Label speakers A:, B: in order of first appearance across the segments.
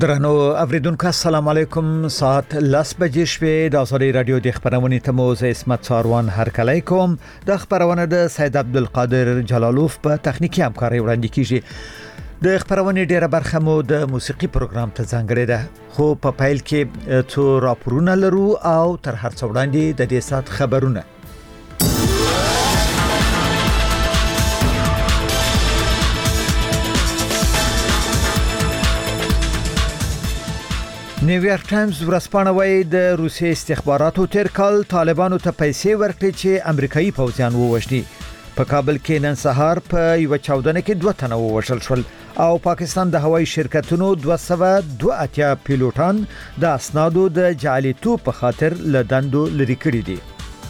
A: درنو اوریدونکو السلام علیکم. ساعت 10 بجې شوې د ازادي رادیو د خبرونې تموز اسمت ساروان هر کله کوم د خبرونه د سید عبدالقادر جلالوف په تخنیکی همکاري وړاندې کیږي. د خبرونې ډیره برخه مو د موسیقي پروګرام ته ځانګړې ده، خو په پیل کې څو راپورونه لرو او تر هر څه وړاندې د دې سات خبرونه. نیویارک ټایمز ورځپاڼه وايي د روسي استخباراتو تیر کال طالبانو ته پیسې ورکړې چې امریکایي پوځیان ووژني. په کابل کې نن سهار په یو چاودنه کې 2 تنه ووژل شول او پاکستان د هوایي شرکتونو 282 پیلوټان د اسنادو د جعلیتوب په خاطر له دندو لري کړي دي.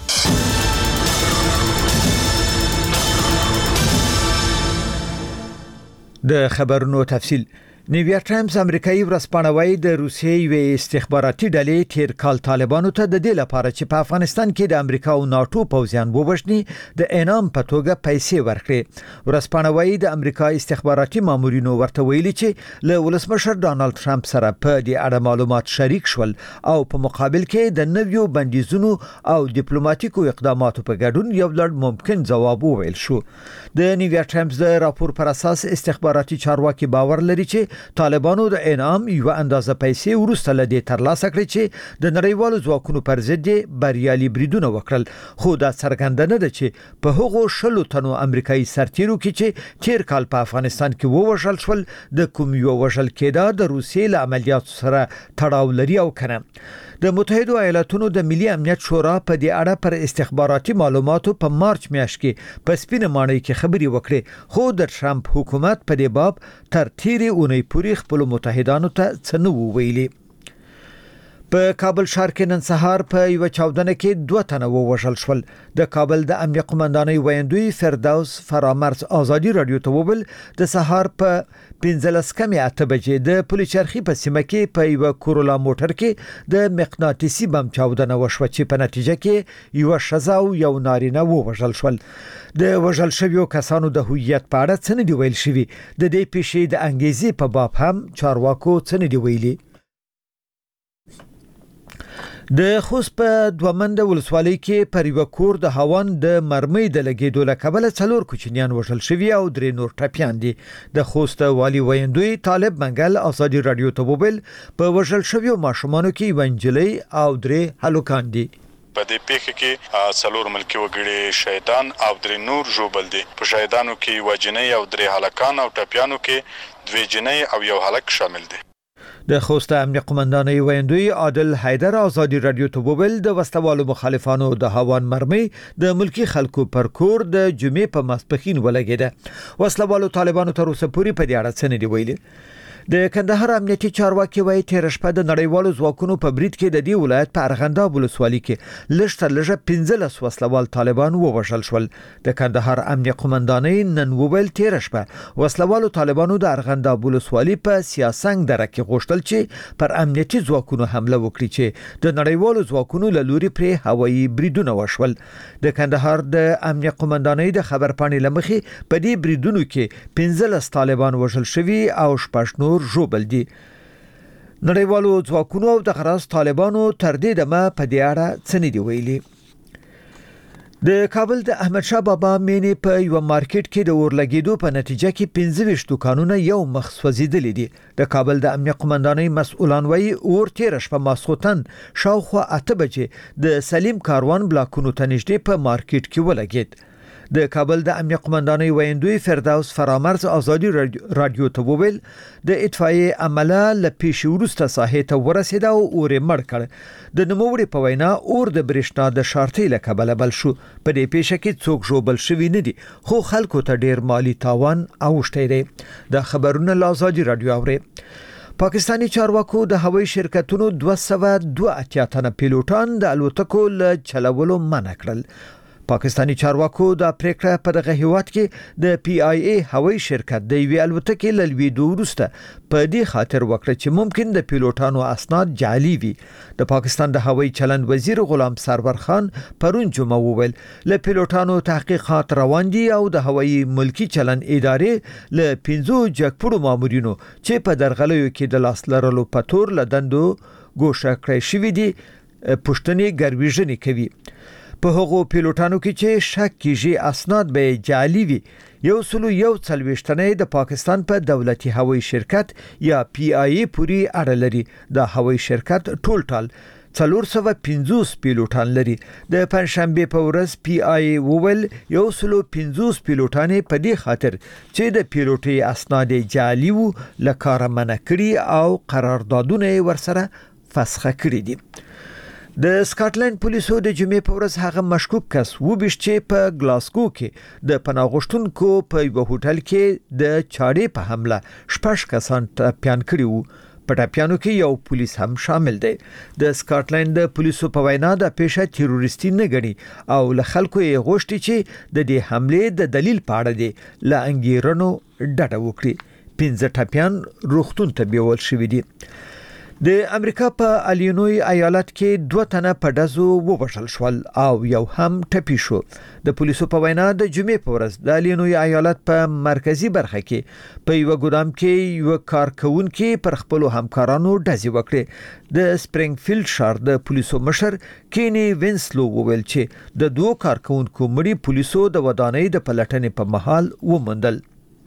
A: د خبرونو تفصیل. نیویارک ټایمز امریکایي ورځپاڼه وايي د روسیې یو استخباراتي ډلې تیر کال طالبانو ته د دې لپاره چې په افغانستان کې د امریکا او ناتو پوځیان ووژني د انعام په توګه پیسې ورکړي. ورځپاڼه وايي د امریکا استخباراتي مامورینو ورته ویلي چې له ولسمشر ډانلډ ټرمپ سره په دې اړه معلومات شریک شول او په مقابل کې د نویو بندیزونو او ډیپلوماټیکو اقداماتو په ګډون یو لړ ممکن ځواب وویل شو. د نیویارک ټایمز د راپور پر اساس استخباراتي چارواکي باور لري چې طالبانو د انعام یو اندازه پیسې ورسته لدې ترلاسه کړې چې د نړیوالو ځواکونو پر ضد بریالي بریدونه وکړل، خو دا څرګنده ده چې په هغو 100 تنو امریکایي سرتیرو کې چې تیر کال په افغانستان کې ووژل شول د کوم یو وژل کېدا د روسیې له عملیاتو سره تړاو لري او کنه. د متحده ایالاتونو د ملي امنیت شورا په دې اړه پر استخباراتي معلوماتو په مارچ میاشت کې په سپینه ماڼۍ کې خبري وکړې، خو د ټرمپ حکومت په دې باب تر تیرې اونۍ پورې خپل متحدانو ته څه نه ویلي. په کابل ښار کې نن سهار په یو چاودنه کې 2 تنه ووژل شول. د کابل د امنیه قومندانۍ ویاندوی فردوس فرامرز ازادي رادیو ته وویل د سهار په 15:08 بجې د پولیچرخي په سیمه کې په یو کورولا موټر کې د مقناطیسي بم چاودنه وشوه چې په نتیجه کې یو ښځه او یو نارینه ووژل شول. د وژل شویو کسانو د هویت په اړه څه نه دی ویل شوی. د دې پیښې د انګیزې په باب هم چارواکو څه نه دی ویلي. د خوست په دومنده ولسوالۍ کې پر یو کور د هاون د مرمۍ د لګیدو له کبله 4 کوچنیان وژل شوي او 3 نور ټپیان دي. د خوست والی ویندوی طالب منګل ازادي رادیو ته وویل په وژل شویو ماشومانو کې ونجلۍ او 3 هلکان دي.
B: په دې پیښه کې 4 ملکی وګړي شهیدان او 3 نور ژوبل دي. په شهیدانو کې وجنۍ او 3 هلکان او ټپیانو کې 2 جنۍ او 1 هلک شامل دي.
A: د خوست امنیه قومندانۍ ویندوی عادل حیدر ازادي رادیو ته وویل د وسوالو مخالفانو د هاون مرمۍ د ملکی خلکو پر کور د جمعې په ماسپښین ولګیده. وسوالو طالبانو تر اوسه پورې په دې اړه څه نه دی ویلي. د کندهار امنیتي چارواکي وايي تیر شپه د نړیوالو ځواکونو په برید کې د دې ولایت په ارغنداب ولسوالۍ کې لږ تر لږه 15 وسلوال طالبان ووژل شول. د کندهار امنیه قومندانۍ نن وویل تیر شپه وسلوالو طالبانو د ارغنداب ولسوالۍ په سیاسنګ دره کې غوښتل چې پر امنیتي ځواکونو حمله وکړي چې د نړیوالو ځواکونو له لوري پرې هوایي بریدونه وشول. د کندهار د امنیه قومندانۍ د خبرپاڼې لمخې په دې بریدونو کې 15 طالبان وژل شوي او 6 نور ژوبل دي. نړیوالو ځواکونو او د غراس طالبانو تر دې دمه په دې اړه څه نه دی ویلي. د کابل د احمد شاه بابا مینې په یو مارکیټ کې د اورلګیدو په نتیجه کې 25 دکانونه یو مخ سوځیدلي دي. د کابل د امنیه قومندانۍ مسؤلان وايي اور تیر شپه ماسخوتن شاوخوا 8 بجې د سلیم کاروان بلاکونو ته نږدې په مارکیټ کې ولګید. د کابل د امنیه قومندانۍ ویندوی فردوس فرامرز ازادي رادیو ته وویل د اطفائیې عمله له پیښې وروسته ساحې ته ورسېد او اور یې مړ کړ. د نوموړي په وینا اور د برېښنا د شارټۍ له کبله بل شو. په دې پیښه کې څوک ژوبل شوي نه دي، خو خلکو ته ډیر مالی تاوان اوښتی دی. د خبرونه له ازادي رادیو اوري. پاکستانی چارواکو د هوایي شرکتونو 282 تنه پیلوټان د الوتکو له چلولو منع کړل. پاکستانی چارواکو د پریکړه په دغه هیواد کې د پی آی ای هوایي شرکت د وی الوتکې لویدو وروسته په دې خاطر وکړه چې ممکن د پیلوټانو اسناد جعلي وي. د پاکستان د هوایي چلند وزیر غلام سرور خان پرون جمعه وویل له پیلوټانو تحقیقات روان دي او د هوایي ملکی چلند ادارې له 15 جګپړو مامورینو چې په درغلیو کې د لاس لرلو پتور لدندو ګوښه کړی شوی دي پښتني ګرویژنې کوي. په هغو پیلوټانو کې چې شک کیږي اسناد به جعلي وي 141 د پاکستان په دولتي هوایي شرکت یا پی آی ای پوری اړه لري. د هوایي شرکت ټول 450 پیلوټان لري. د پنځشنبه په ورځ پی آی ای وویل 150 پیلوټان په دې خاطر چې د پیلوټي اسناد جعلي وو لکاره منع کړي او قراردادونه ورسره فسخه کړی دي. د سکاټلند پولیسو د جمعې په ورځ هغه مشکوک کس وبښت چې په ګلاسکو کې د پناهغښتونکو په یو هوټل کې د چاړې په حمله 6 کسان ټپيان کړي وو. په ټپيانو کې یو پولیس هم شامل دی. د سکاټلند پولیسو په وینا د پیښه تروریستي نه ګڼي او له خلکو یې غوښتي چې د دې حمله د دلیل په اړه دي لا انګیرنو ډډه وکړي. 15 ټپيان روغتون ته بیول شوی دي. د امریکا په الینوی ایالت کې 2 تنه په دزو وبشل شول او یو هم ټپي شو. د پولیسو په وینا د جمعې په ورځ د الینوی ایالت په مرکزی برخه کې په یو ګودام کې یو کارکونکو پر خپل همکارانو ډزې وکړې. د سپرینګفیلډ شهر د پولیسو مشر کینی وینسلو وویل چې د 2 کارکونکو مړي پولیسو د ودانۍ د پلټنې په محل وموندل.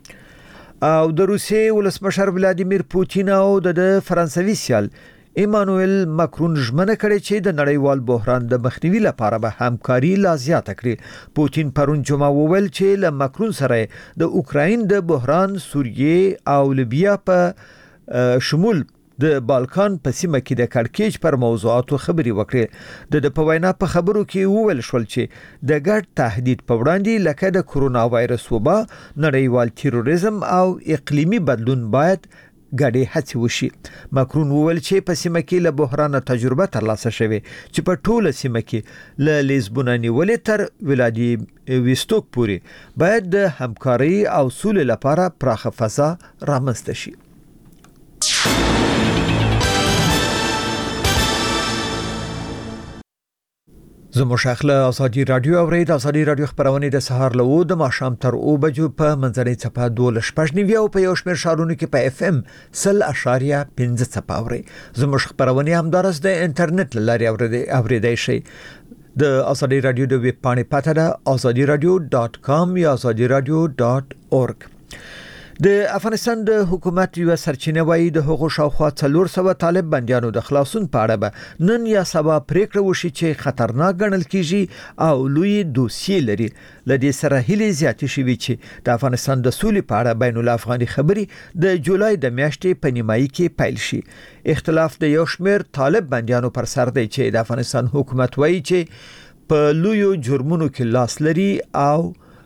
A: او د روسیې ولسمشر ولادیمیر پوتین او د فرانسوي سیال ایمانوئل ماکرون ژمنه کړې چې د نړیوال بحران د مخنیوي لپاره به همکاري لا زیاته کړي. پوتین پرون جمعه وویل چې له ماکرون سره د اوکراین د بحران، سوریه او لیبیا په شمول د بالکان په سیمه کې د کړکېچ پر موضوعاتو خبري وکړي. د په وینا په خبرو کې وویل شول چې د ګډ تهدید په وړاندې لکه د کرونا وایرس وبا، نړیوال تروریزم او اقلیمي بدلون باید ګډې هڅې وشي. ماکرون وویل چې په سیمه کې له بحران تجربه ترلاسه شوه چې په ټوله سیمه کې له لیزبون نیولې تر ولادیوستوک پورې باید د همکاري او سولې لپاره پراخه فضا رامنځته شي. زموږ شاخله ازادي رادیو اورید. ازادي رادیو خبرونه د سهار له 2 د ماښام تر 2 بجو په منځنۍ چپه 12:15 او په یو شمېر شارونو کې په اف ام 0.5 چپه اوري. زموږ خبرونه هم درس د انټرنیټ لاري اوریدای شي. د ازادي رادیو د ویب پاڼې پته ده azadiradio.com یا azadiradio.org. د افغانستان د حکومت یو سرچینه وایي د هغو شاوخوا 400 طالب بنديانو د خلاصون په اړه به نن یا سبا پریکړه وشي چې خطرناک ګڼل کیږي او لوی دوسیې لري. لدې سره هلي زیات شوي چې د افغانستان د سولې په اړه بین الافغاني خبري د جولای د میاشتې په نیمایي کې پیل شي. اختلاف د یو شمېر طالب بنديانو پر سر دی چې د افغانستان حکومت وایي چې په لوی جرمونو کې لاس لري او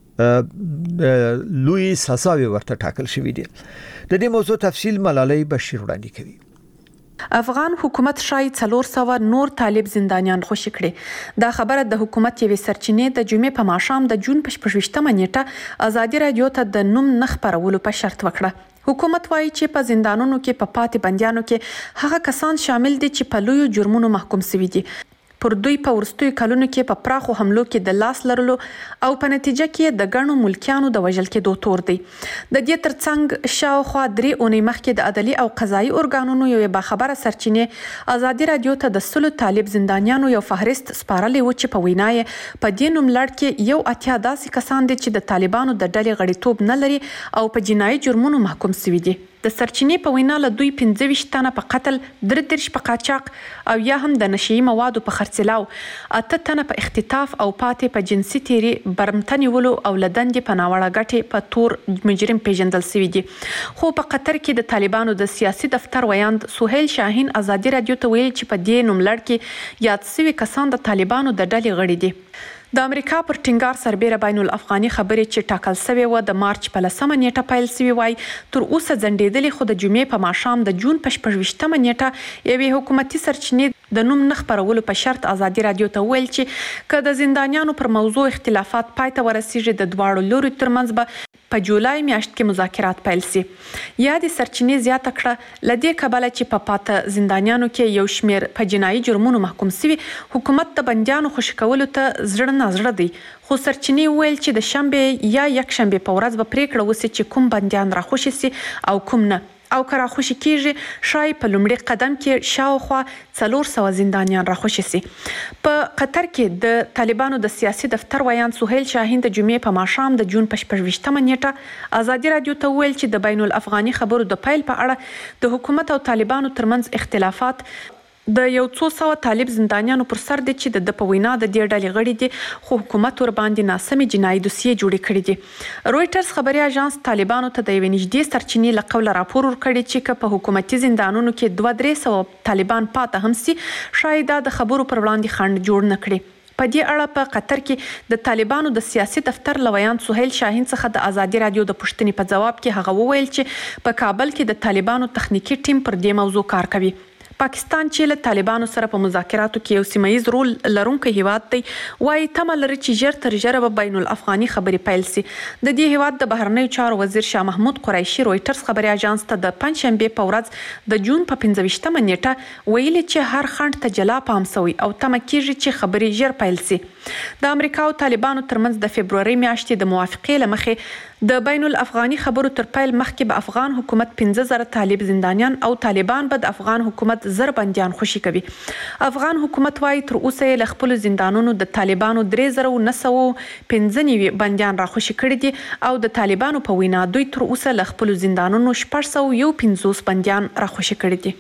A: لوی سزاوي ورته ټاکل شوې دي. د دې موضوع تفصیل ملالۍ بشیر وړاندې کوي.
C: افغان حکومت شای 400 نور طالب زندانیان خوشی کړي. دا خبره د حکومت یوې سرچینې د جمعې په ماښام د جون په 28 نیټه ازادي رادیو ته د نوم نخبرولو په شرط وکړه. حکومت وایي چې په زندانونو کې په پاتې بنديانو کې هغه کسان شامل دي چې په لوی جرمونو محکوم شوي دي. پر دوی په ورستوي کلونو کې په پراخو حملو کې د لاس لرلو او په نتیجه کې د ګڼو ملکیانو د وژل کېدو تور دی. د دې ترڅنګ شاوخوا 3 اونۍ مخکې د عدالي او قضایي ارګانونو یو باخبره سرچینې ازادي رادیو ته د 100 طالب زندانیانو یو فهرست سپارلی و چې په وینا یې په دې نوم لړ کې یو اتیا داسې کسان دي چې د طالبانو د ډلې غړیتوب نه لري او په جنایي جرمونو محکوم شوي دي. د سرچینې په وینا له دوی 15 تنه په قتل، 33 په قاچاق او یا هم د نشئی موادو په خرڅلاو، 8 تنه په اختطاف او پاتې په جنسي تیری، برمتنیولو او لدندې په ناوړه ګټې په تور مجرم پیژندل شوي دي. خو په قطر کې د طالبانو د سیاسي دفتر ویاند سهیل شاهین ازادي رادیو ته ویل چې په دې نوم لړ کې یاد شوي کسان د طالبانو د ډلې غړي دي. د امریکا پر ټینګار سربېره بین الافغاني خبرې چې ټاکل شوې و د مارچ په 10 نیټه پیل شوې وای تر اوسه ځنډېدلې، خو د جمعې په ماښام د جون په 28 نیټه یوې حکومتي سرچینې د نوم نه خپرولو په شرط ازادي رادیو ته ویل چې که د زندانیانو پر موضوع اختلافات پای ته ورسیږي د دواړو لوري ترمنځ به په جولای میاشت کې مذاکرات پیل شي. یا د سرچینې زیاته کړه لدې کبله چې په پاته زندانیانو کې یو شمیر په جنایي جرمونو محکوم شوي، حکومت د بندیانو خوشي کولو ته زړه نازړه دی، خو سرچینې ویل چې د شنبه یا یک شنبه په ورځ به پریکړه وشي چې کوم بندیان راخوشي سي او کوم نه، او که راخوشي کیږي شای په لومړي قدم کې شاوخوا 400 زندانیان راخوشي سي. په قطر کې د طالبانو د سیاسي دفتر ویان سهیل شاهین د جمعې په ماښام د جون په 28 نیټه ازادي رادیو ته ویل چې د بین الافغاني خبرو د پیل په اړه د حکومت او طالبانو ترمنځ اختلافات د یو څو سوه طالب زندانیانو پر سر دي چې د په وینا د دې ډلې غړي دي، خو حکومت ور باندې ناسمې جنایي دوسیې جوړې کړې دي. رویټرز خبري اژانس طالبانو ته د یوې نږدې سرچینې له قوله راپور ورکړی چې که په حکومتي زندانونو کې 200 طالبان پاته هم سي شاید د خبرو پر وړاندې خنډ جوړ نه کړي. په دې اړه په قطر کې د طالبانو د سیاسي دفتر لویان سهیل شاهین څخه د ازادي رادیو د پوښتنې په جواب کې هغه وویل چې په کابل کې د طالبانو تخنیکی ټیم پر دې موضوع کار کوي. پاکستان چې له طالبانو سره په مذاکراتو کې یو سیمایي رول لرونکی هیواد دی، وایي تمه لري چې ژر تر ژره به بین الافغاني خبرې پیل سي. د دې هیواد د بهرنیو چارو وزیر شاه محمود قریشي رویټرز خبري اژانس ته د پنځشنبه په ورځ د جون په 25 نیټه ویلي چې هر خنډ ته جلا پام شوی او تمه کیږي چې خبرې ژر پیل سي. د امریکا او طالبانو ترمنځ د فبروري میاشتې د موافقې له مخې د بین الافغاني خبرو تر پیل مخکې به افغان حکومت 15000 طالب زندانیان او طالبان به د افغان حکومت زر بندیان خوشي کوي. افغان حکومت وايي تر اوسه له خپل زندانونو د طالبانو 3915 بندیان را خوشي کړي دي او د طالبانو په وینا دوی تر اوسه له خپل زندانونو 650 بندیان را خوشي کړي دي.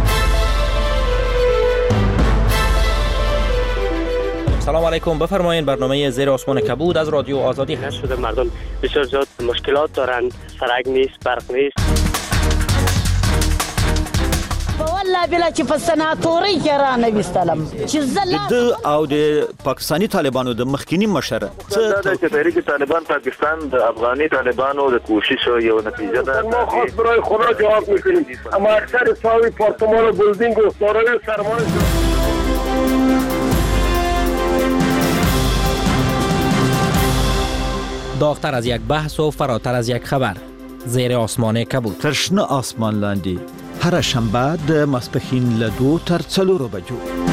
D: سلام علیکم، بفرمایید. برنامه زیر آسمان کبود از رادیو آزادی هست.
E: شده مردم بسیار زیاد مشکلات دارند، سرک نیست، برق نیست.
F: والله بلا چې په سناتوري کې را نوستلم چې
A: د او د پاکستانی طالبانو د مخکینی مشر
G: دا چې تحریک طالبان پاکستان د افغاني طالبانو د کوشش یو نتیجه ده.
H: ما خاص برای خدا جواب میکنیم، اما اکثر ساوی پارتمان و بلدینگ و دارای سرمایه
D: داغتر از یک بحث و فراتر از یک خبر، زیر آسمان کبود.
A: ترشنه آسمان لاندی هر شنبه د ماسپښین له 2 تر 4 بجو.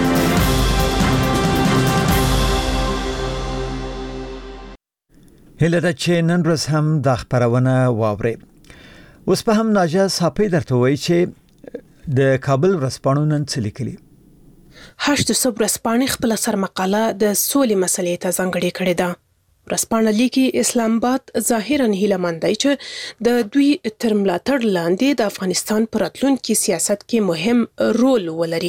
A: هله د چې نن ورځ هم د خبرونه واوري. اوس په هم ناجه صاحب درته وایي چې د کابل ورځپاڼو نن څه لیکلي.
I: 8 صبح ورځپاڼې خپل سر مقاله د سولې مسلې ته ځانګړې کړې ده. ورځپاڼه لیکي اسلام آباد ظاهراً هیله‌مند دی چې د دوی تر ملاتړ لاندې د افغانستان پر راتلونکي سیاست کې مهم رول ولري.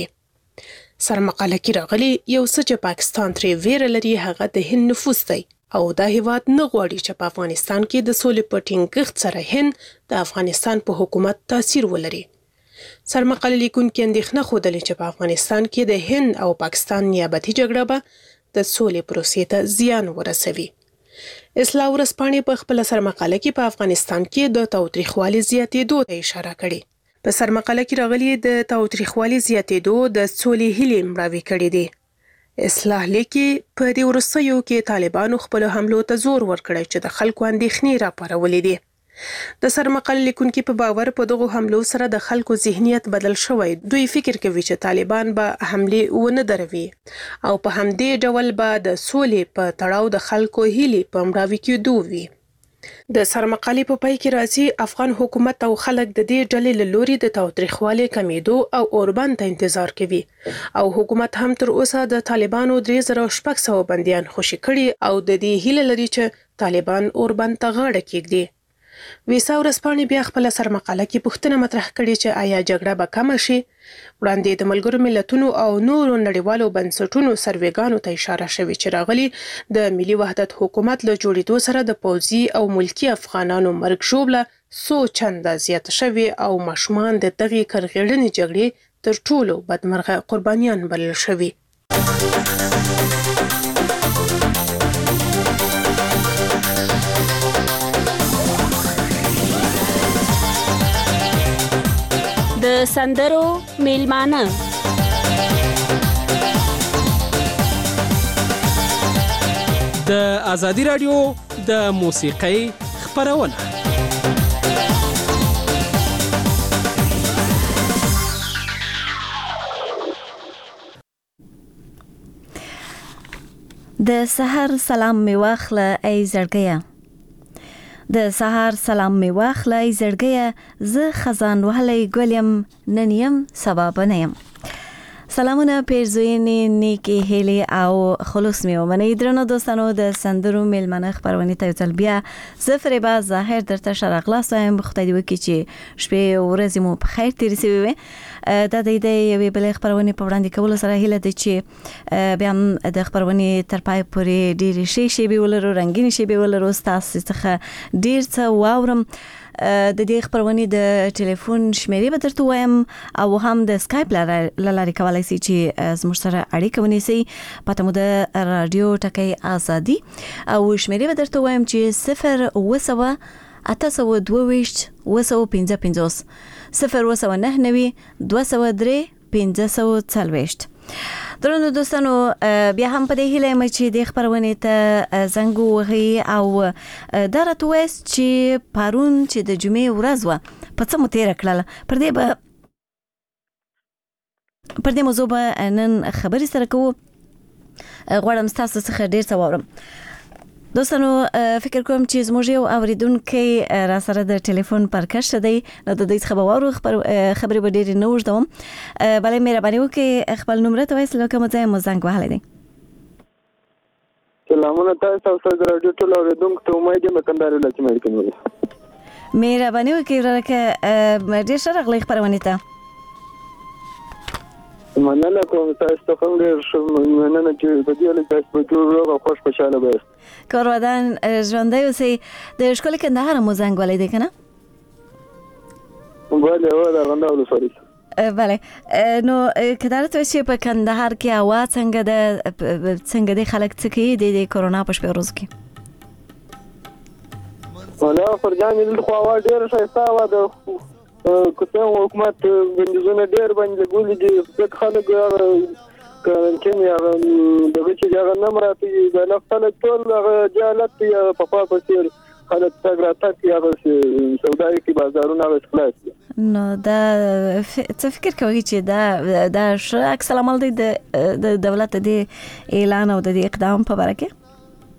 I: سرمقاله کې راغلي یو څه چې پاکستان ترې ویره لري هغه د هند نفوذ دی او دا هیواد نه غواړي چې په افغانستان کې د سولې په ټینګښت سره هند د افغانستان په حکومت تاثیر ولري. سرمقاله لیکونکي اندېښنه ښودلې چې په افغانستان کې د هند او پاکستان نیابتي جګړه به د سولې پروسې ته زیان ورسوي. اصلاح ورځپاڼې په خپل سرمقاله کې په افغانستان کې د تاوتریخوالي زیاتېدو ته اشاره کړې. په سرمقاله کې راغلي د تاوتریخوالي زیاتېدو د سولې هیلې مړاوې کړې دي. اصلاح لیکي په دې وروستیو کې طالبانو خپل حملو ته زور ورکړی چې د خلکو اندېښنې راپارولې دي. د سرمقاله لیکونکي په باور په دغه حملو سره د خلکو ذهنیت بدل شوی. دوی فکر کوي چې طالبان به حمله ونه دروي او په همدې ډول به د سولې په تړاو د خلکو هیلې په مړاوي کېدو وي. د سرمقالې په پای کې راځي افغان حکومت او خلک د دې ډلې له لوري د تاوتریخوالي کمیدو او اوربند ته انتظار کوي او حکومت هم تر اوسه د طالبانو 3600 بندیان خوشي کړي او د دې هیله لري چې طالبان اوربند ته غاړه کېږدي. ویسا ورځپاڼې بیا خپل سرمقاله کې پوښتنه مطرح کړې چې آیا جګړه به کم شي. وړاندې د ملګرو ملتونو او نورو نړیوالو بنسټونو سروېګانو ته اشاره شوې چې راغلي د ملي وحدت حکومت له جوړېدو سره د پوځي او ملکی افغانانو مرګ ژوبله څو چنده زیاته شوې او ماشومان د دغې کرغېړنې جګړې تر ټولو بدمرغه قربانیان بلل شوي.
J: د سندرو میلمانه
K: د ازادي رادیو د موسیقۍ خبرونه
L: د سحر سلام می واخله ای زړګیا د سحر سلام می واخله ای زړګیا زه خزان وهلې ګلیم ننیم سبا بنیم سلامونه پیرزوینې نیکی هیلی او خلوص می ومنئ درنو دوستانو د سندرو میلمانه خبرونه ته تل بیا زفر با ظاهر درته شرغلاس وایم خدای دې وکړي چې شپې او ورځې مو په خیر تیر شي وي دا د یوې بلې خبرونه په وړاندې کولو سره هیله ده چې بیا هم د خبرونه تر پای پورې ډېر شي به ولرو رنگین شي به ولرو تاسو څخه ډېر څه واورم د دې خبرونه د ټلیفون شمیرې به درته وایم او هم د اسکایپ لارې کولای شي چې زموږ سره اړیکه ونیسئ پته مو د رادیو ټکی ازادي او شمیرې به درته وایم چې 0 822 255 0 203 540 درنو دوستانو بیا هم په دې هیله یم چې د خبرونه ته زنګ وهي او دا راته وایي چې پرون چې د جمعې ورځ وه په څه مو تېره کړله پر دې موضوع به نن خبرې سره کوو غواړم ستاسو څخه ډېر څه واورم دوستانو فکر کوم چې زموږ یو اوریدونکی را سره د ټلیفون پر کش دی نو د دې څخه به واورو خبرې به ډېرې نه اوږدوم بلې مهرباني وکړئ خپل نوم راته ووایاست له کومه ځایه مو زنګ وهلی دی
M: سلامونه تاسو او د راډیو ټول اوریدونکو ته امید یم کندهار ولایت کې مې
L: مهرباني وکړئ ورکه ډېر ښه راغلی خپرونې ته
M: مننه کوم تاسو ته هم ډېر مننه چې په دې لږ تاسو په ټول روغ او خوش خوشاله باشئ
L: کار ودان ژوندی اوسئ د ښکلي کندهار مو زنګ وهلی دی که نه
M: بله هو د ارغنداب ولسوالۍ
L: بله نو که دا راته وایي چې په کندهار کې هوا څنګه دی خلک څه کوي د کرونا په شپې ورځو کې
M: والله فرجانې دلته خو هوا ډېره ښایسته وه د که حکومت بندیزونه ډېر باندې لګولي دي ځکه خلک هغه کارنټین هغه دغه چې هغه نه مراعاتوي بله خلک ټول هغه جهالت دی په خوا په څېر خلک تګ راتګ کوي هغه سوداګري کوي بازارونه هغه خلاص دي
L: نو دا څه فکر کوئ چې دا ښه عکس العمل دی د دولت د اعلان او د دې اقدام په باره کې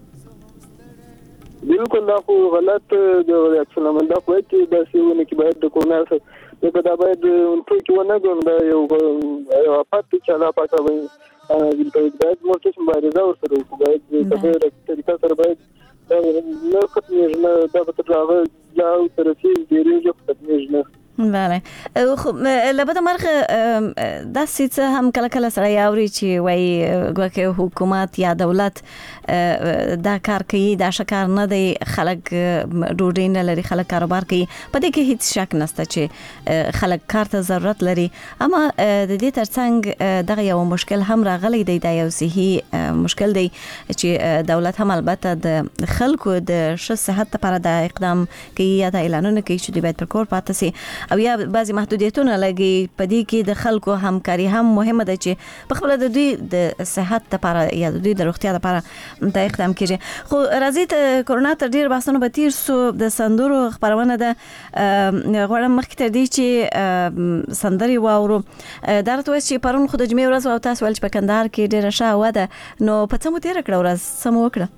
M: بالکل دا خو غلط د عکس العمل دا خو چې داسې ونه کې باید د کرونا څخه دا باید ټول ونه ګڼو دا یو افت دی چې الله پاک باید موږ مبارزه ورسره وکړو باید په دې طریقه سره باید نه ختمېږي نه دا به تر هغه جاو ته رسېږي ډېرېږي خو ختمېږي نه
L: بله خو له بده مرغه داسې څه هم کله کله سړی اوري چې وایي ګویا حکومت یا دولت دا کار کوي دا ښه کار نه دی خلک ډوډۍ نه لري خلک کاروبار کوي په دې کې هیڅ شک نشته چې خلک کار ته ضرورت لري اما د دې ترڅنګ دغه یو مشکل هم راغلی دی دا یو صحي مشکل دی چې دولت هم البته د خلکو د ښه صحت لپاره دا اقدام کوي یا دا اعلانونه کوي چې دوی باید پر کور پاتې سي او یا بعضی محدودیتونه لګي په دې کې د خلکو همکاري هم مهمه ده چې په خپل د دوی د صحت لپاره یا د دوی د روغتیا لپاره دا اقدام کیږي خو راځي ته کرونا تر ډیر بحثونه به تیر سو د سندرو خبرونه ده غواړم مخکې تر دې چې سندري واورو دا راته وایي چې پرون خو د جمعې ورځ او تاسو ول چې په کندهار کې ډیره ښه هوا ده نو په څه مو تیر کړه ورځ څه مو وکړه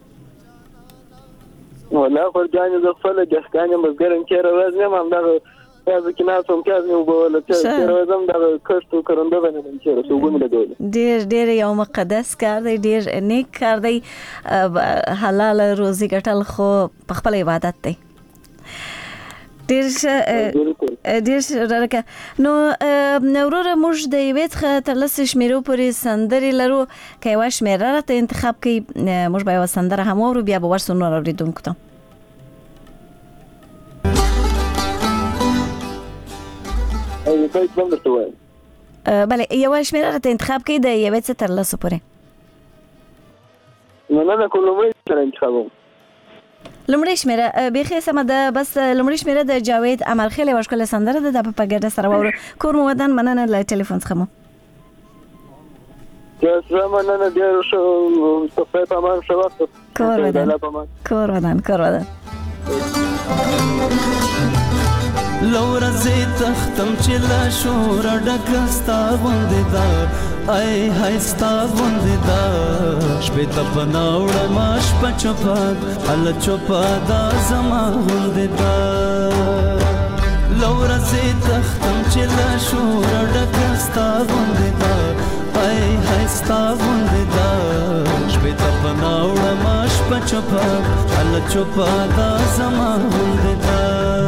M: والله فرجانې زه خپله ګهګانې مزګرم چېرې ورځ یم همدغه تاسو کې ناست وم پیاز مې وبوله چېرې ورځ هم دغه کښت و کرنده باندې وم چېرې څه اوبه مې لګولې
L: ډېر یو مقدس کار دی ډېر نیک کار دی حلاله روزي ګټل خو په خپل عبادت دی ډېر راکه نو وروره موږ د یوې څخه تر لسو شمېرو پورې سندرې لرو که یوه شمېره راته انتخاب کړي موږ به یوه سندره هم واورو بیا به ورسو نور اورېدونکو ته بله یوه شمېره راته انتخاب کړي د یوې څخه تر لسو پورې
M: مننه کوم لومړی سره انتخابوم
L: لمړی شمیره بیخي سم ده بس لمړی شمیره د جاوید امرخیل وشکل سندره ده د په ګډه سره وره کور مو ودان مننه له ټلیفون څخه مو
M: یا زمانه ډیر شو په پامان شو وخت
L: کور ودان
N: لورا زی تختم چې لا شور ډکستا غوندې دا ای هاي ستا غوندې دا شپې ته پناوړ ماش پچپا ال چوپا دا زما غوندې دا لورا زی تختم چې لا شور ډکستا غوندې دا ای هاي ستا غوندې دا شپې ته پناوړ ماش پچپا ال چوپا دا زما غوندې دا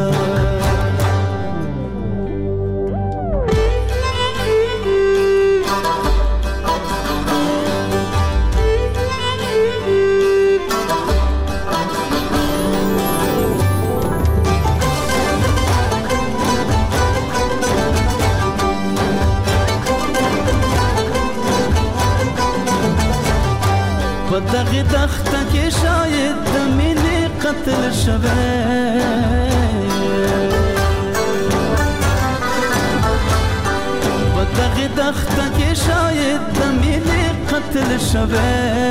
N: دغه دخته کې شاید د مینې قتل شوه دغه دخته کې شاید د مینې قتل شوه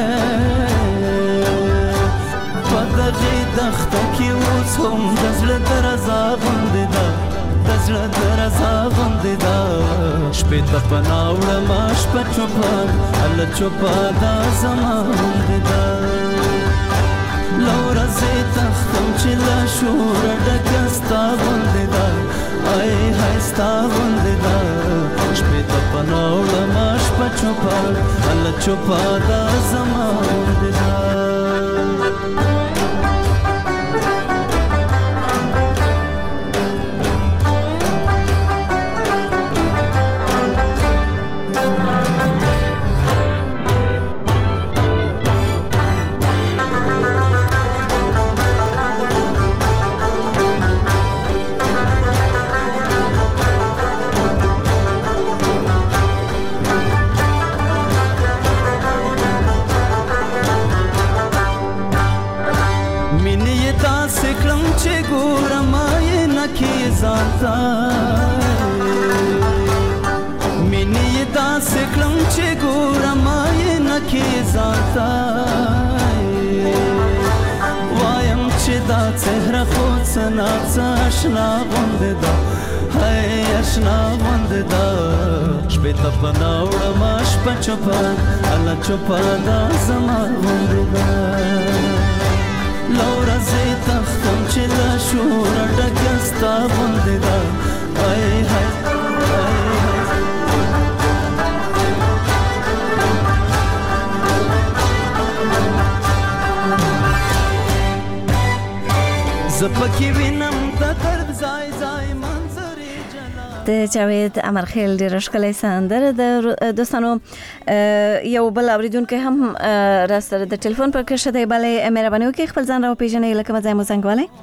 N: دغه دخته کې اوس هم د زړه درزا غوندې ده د زړه درزا غوندې ده شپې ته پناوړ ماش په چوپا ال چوپا دا زما غوندې ده لورا زی تختم چې لا شور ډکه ستا غوندې ده ای هاي ستا غوندې ده شپې ته پناوړ ماش په چوپا ال چوپا دا زما غوندې ده مینې داسې کړم چې ګورم یې نکې ځانته وایم چې دا څهره خو څه ناڅه اشنا غوندې ده هی اشنا غوندې ده شپې ته پناوړه ما شپه چوپه الله چوپه دا زما غوندې ده لورا زی تختم چې له شوره ډکه ستا غوندې ده ای هی زپکی وینم د درد ځای ځای منظرې جلا
L: د جاوید امرخیل ډېره ښکلې سندره د دوستانو یو بل اوریدونکی هم را سره د ټلیفون پر کښه دی بلې مهرباني وکړئ خپل ځان راوپېژنئ له کومه ځای مو زنګ وهلی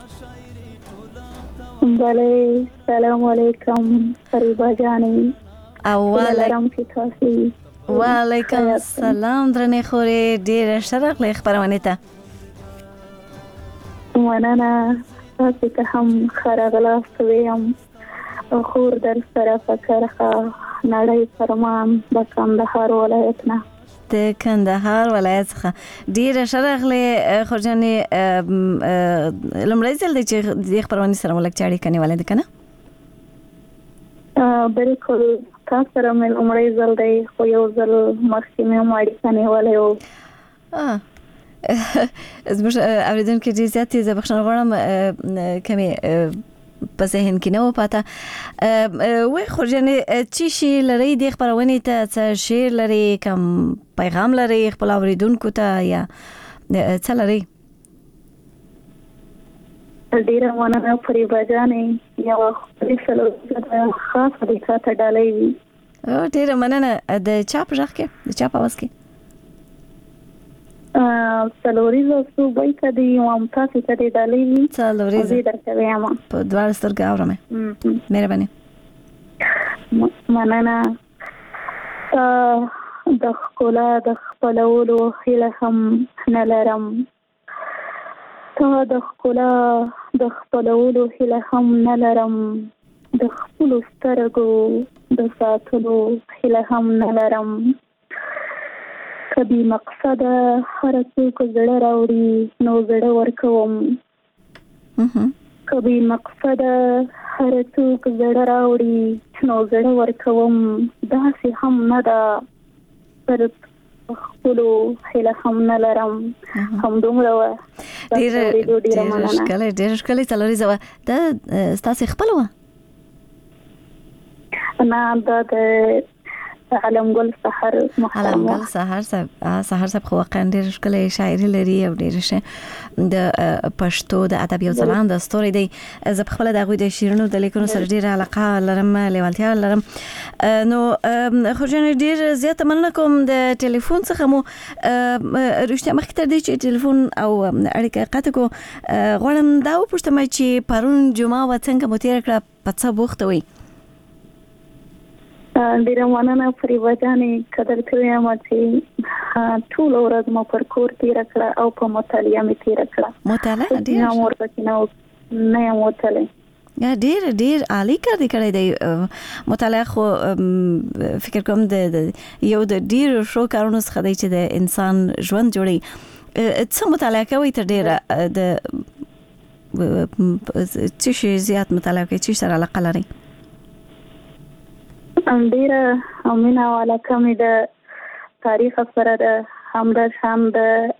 O: بله سلام علیکم فریبا جانې
L: وعلیکم السلام درنې خورې ډېره ښه راغلې خپرونې ته
O: مننه تاسو ته هم ښه راغلاست ویم خور در سره فکر نړۍ فرمان د کندهار ولایت نه
L: د کندهار ولایت څخه ډېره ښه راغلې خورجانې لومړی ځل دی چې دې خپرونې سره مو لږ څه اړیکه نیولې ده که نه
O: بلکل تا سره مې لومړی ځل دی خو یو ځل مخکې مې هم اړیکه نیولې و
L: زموږ اوریدونکي ډېر زیات دي زه بخښنه غواړم کمې په ذهن کې نه و پاته وایي خورجانې څه شی لرئ دې خپرونې ته څه شعر لرئ کوم پیغام لرئ خپلو اوریدونکو ته یا څه لرئ
O: ډېره مننه فریبا جانې یوه ښکلې سلوزه خاصه دې چاته ډالۍ وي
L: ډېره مننه د چا په غږ کې د چا په اواز کې
O: څلوریزه صوبۍ ته دي تاسې ته دې ډالۍ وي
L: څلوریزه
O: زه درته ویم
L: په دواړو سترګو اورم مهرباني
O: مننه د ښکلا د خپلولو هیله هم نه لرم ته تا د ښکلا د خپلولو هیله هم نه لرم، د خپلو سترګو د ساتلو هیله هم نه لرم. که بې مقصده هر څوک زړه راوړي نو زړه ورکوم، که بې مقصده هر څوک زړه راوړي نو زړه ورکوم. داسې هم نه ده پر خپلو هیله هم نه لرم. همدومره وه.
L: ډېر ښکلی څلوریزه وه. دا ستاسې خپله وه؟
O: نه، دا د علمګل سحر محترم.
L: علمګل سحر صاحب خو واقعا ډېر ښکلی شاعري لري او ډېر ښه د پښتو د ادب یو ځلانده ستوری دی. زه په خپله د هغوی د شعرونو د لیکنو سره ډېره علاقه لرم، لیوالتیا لرم. نو خورجانې ډېر زیاته مننه کوم د ټلیفون څخه مو. رښتیا مخکې تر دې چې ټلیفون او اړیکه قطع کړو غواړم دا وپوښتم چې پرون جمعه وه څنګه مو تېره کړه، په څه بوخته وئ؟
O: ډېره مننه فریبا جانې، قدر کوم چې ټوله ورځ مو پر کور تېره کړه او په مطالعه مې تېره کړه.
L: مطالعه ډېر
O: نه ورپسې نه یم وتلی.
L: ډېر عالی کار دی کړی دی. مطالعه خو فکر کوم د یو د ډېرو ښو کارونو څخه دی چې د انسان ژوند جوړوي. څه مطالعه کوئ تر ډېره؟ د څه شي زیات مطالعه کوئ؟ څه سره علاقه لرئ؟
O: ډېره مینه او علاقه مې د تاریخ سره ده، همداشان د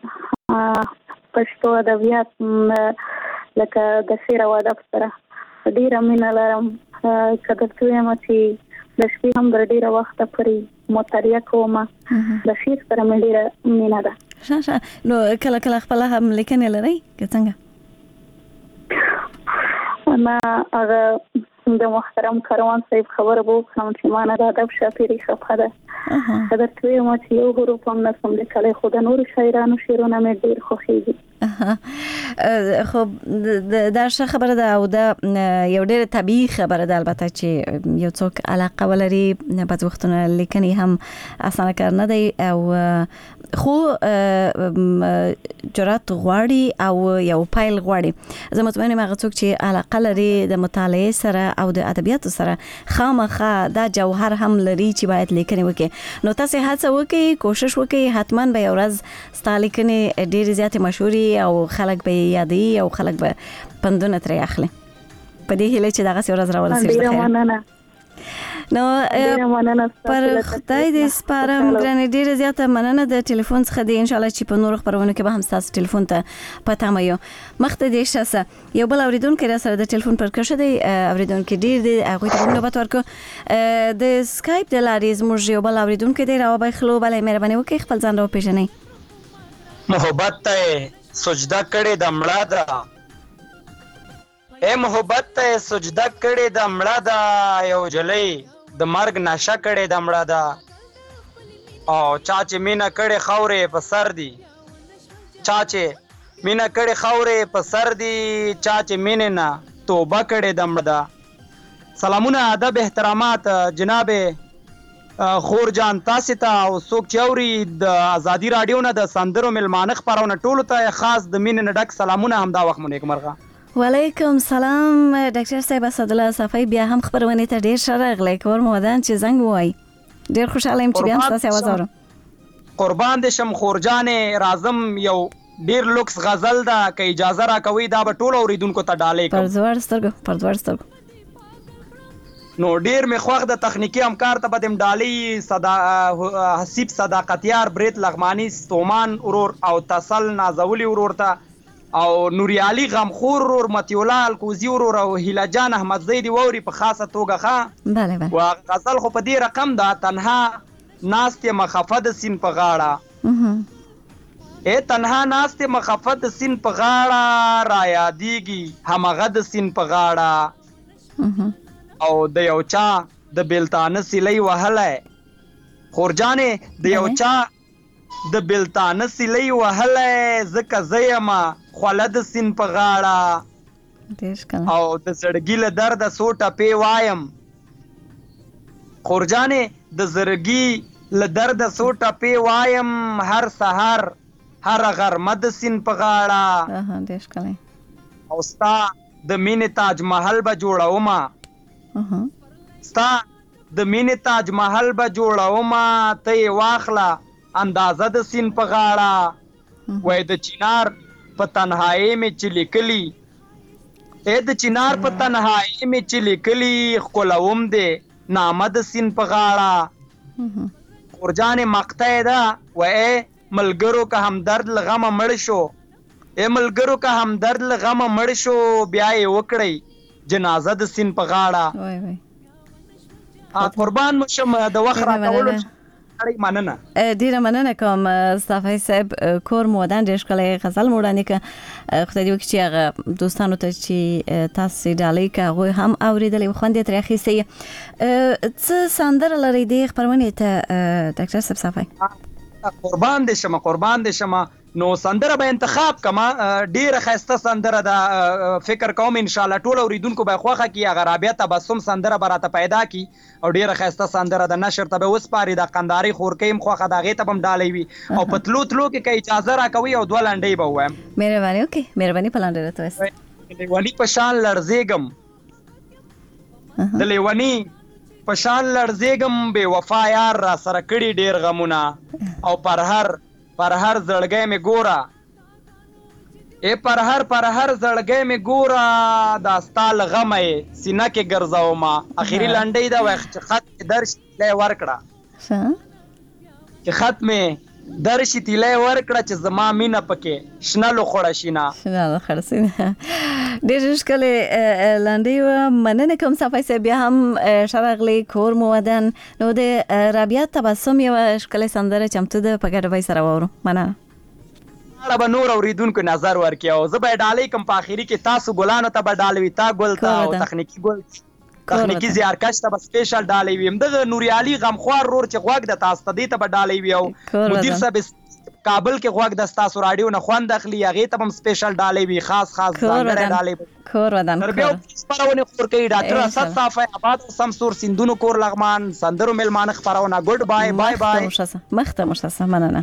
O: پښتو ادبیات لکه د شعر او ادب سره ډېره مینه لرم. قدر کوم چې د شپې هم د ډېره وخته پورې مطالعه کوم. د شعر سره مې ډېره مینه ده.
L: نو کله کله خپله هم لیکنې لرئ که څنګه؟
O: نه، هغه د محترم کاروان صاحب خبره به وکړم چې ما نه د ادب شاپیري صفحه ده. قدر کوم چې یو حروف هم نسم لیکلی، خو د نورو شاعرانو شعرونه مې ډېر خوښېږي.
L: خو دا ښه خبره ده او دا یو ډېر طبیعي خبره ده البته چې یو څوک علاقه ولري. بعض وختونه لیکنې هم اسانه کار نه دی او خو جرأت غواړي او یو پیل غواړي. زه مطمئن یم هغه څوک چې علاقه لري د مطالعې سره او د ادبیاتو سره خامخا دا جوهر هم لري چې باید لیکنې وکړي. نو تاسې هڅه وکړئ، کوشش وکړئ، حتما به یو ورځ ستا لیکنې ډېرې زیاتې مشهوري او خلک به یې یادوي او خلک به پندونه ترې اخلي. په دې هیله چې دغسې ورځ راورسېږي.
O: ډېره مننه.
L: نو پر خدای دې سپارم ګرانې، ډېره زیاته مننه د ټلیفون څخه دی. انشاءالله چې په نورو خپرونو کې به هم ستاسو ټلیفون ته په تمه یو. مخته دې ښه سه. یو بل اورېدونکی را سره د ټلیفون پر کرښه دی. اورېدونکي ډېر دی، هغوی ته به نوبت ورکړو. د سکایپ د لارې زموږ یو بل اورېدونکی دی، راوبخلو. بله مهرباني وکړئ خپل ځان راوپېژنئ.
P: محبت ته سجده کړې د مړه ده، اے محبت ته سجده کړې د مړه ده، یو جلۍ د مرګ نشه کړې د مړه ده. او چا چې مینه کړې خاورې په سر دي، چا چې مینه کړې خاورې په سر دي، چا چې مینې نه توبه کړې د مړه ده. سلامونه، ادب، احترامات جناب خور جان تاسې ته او څوک چې اوري د ازادي راډیو نه د سندرو ملمانه خپرونه ټولو ته خاص د مینې نه ډک سلامونه. همدا وخت مو نیکمرغه.
L: وعلیکم سلام ډاکټر صاحب اسدالله صفای، بیا هم خبرونه ته ډیر ښه راغلی. کور مو ودان چې زنګ وای. ډیر خوشاله یم چې بیا تاسو आवाज اورم.
P: قربان دې شم خورجانې، راځم یو ډیر لوکس غزل ده، که اجازه راکوي دا به ټول اوریدونکو ته ډالۍ کوم.
L: پرزوړ سترګو
P: نو ډیر می خوښ د تخنیکی همکار ته بدیم ډالۍ حسیب صداقتیار، برید لغمانی، ستومان ورور او تسل نازولی ورور ته او نوری علی غمخور ورور، متی الله الکوزی ورور او هیله جان احمد زیدی ووري په خاصه توګه ښه.
L: بله
P: و غزل خو په دې رقم ده، تنها ناست مخفه د سین په غاړه، اے تنها ناست مخفه د سین په غاړه، را یادیږي همغه د سین په غاړه، او د یو چا د بیلتانه سیلی وهلی. خورجانې د یو چا د بیلتانه سیلی وهلی، ځکه زه یمه خوله د سین په غاړه، او د زړګي له درده څو ټپې وایم. خورجانې د زړګي له درده څو ټپې وایم، هر سحر هر غرمه د سین په غاړه
L: ډېر ښکلی
P: او ستا د مینې تاج محل به جوړومه ستا د مینې تاج محل به جوړومه ته یې واخله اندازه د سین په غاړه وای د چنار په تنهایي مې چې لیکلي د چنار په تنهایي مې چې لیکلي ښکلوم دی نامه د سین په غاړه خورجانې مقطع ده وای ملګرو که همدرد له غمه مړ شو ملګرو که همدرد له غمه مړ شو بیا یې وکړئ جنازه د سین په غاړه قربان مو شم د وخت راکولو مننه
L: ډیره مننه کوم صافی صاحب کور مو ودان ډېر ښکلی غزل مو وړاندې کړه خدای دې وکړي چې هغه دوستانو ته چې تاسې ډالۍ که هغوی هم اورېدلې خوند یې ترې اخیستی څه سندره لرئ دې خپرونې ته ډاکټر صاحب صافی
P: قربان دې شمه نو سندره به انتخاب کما ډیره ښایسته سندره ده فکر کوم ان شاء الله ټول اوریدونکو به خوښه کی هغه رابعه تبسم سندره براته پیدا کی او ډیره ښایسته سندره ده نشر ته به وسپاري د قنداري خورکیم خوخه دغه ته بم ډالې وي او پتلو تلو کې اجازه راکوي او دوه لنډې به وایم
L: مهرباني وکي مهرباني په لنډه راته وایي
P: لیونی په شان لړزېږم د لیونی په شان لړزېږم بې وفا یار را سره کړي ډېر غمونه او پر هر زړګی مې ګوره پر هر زړګی مې ګوره دا ستا له غمه یې سینه کې ګرځومه اخري لنډۍ ده وایي چې خط مې درشي تیلی ورکړه چې زما مینه پکې شنه لوخړه شینه
L: ډېر ښکلې لنډۍ وه مننه کوم صافی صاحب بیا هم ښه راغلی کور مو ودان نو د رابعه تبسم یوه ښکلې سندره چمتو ده په ګډه به یې سره واورو مننه
P: اړه به نور اوریدونکو نظر ورکړي او زه به یې ډالۍ کوم په اخري کې تاسو ګلانو ته به ډالوي تا ګل ته او تخنیکي زیارکش ته به سپیشل ډالۍ وي همدغه نوري علي غمخوار رور چې غوږ د تاسو ته دې ته به ډالۍ وي او مدیر صاحب کابل کې غوږ د ستاسو راډیو نه خوند اخلي هغې ته به هم سپیشل ډالۍ وي خاص ځانګړی ډالۍ
L: کور ودان
P: خپرونې خور کوي ډاکټر اسد صافی آباد او سمسور سیندونو کور لغمان سندرو میلمانه خپرونه ګډ بای
L: مخته مشتسه مننه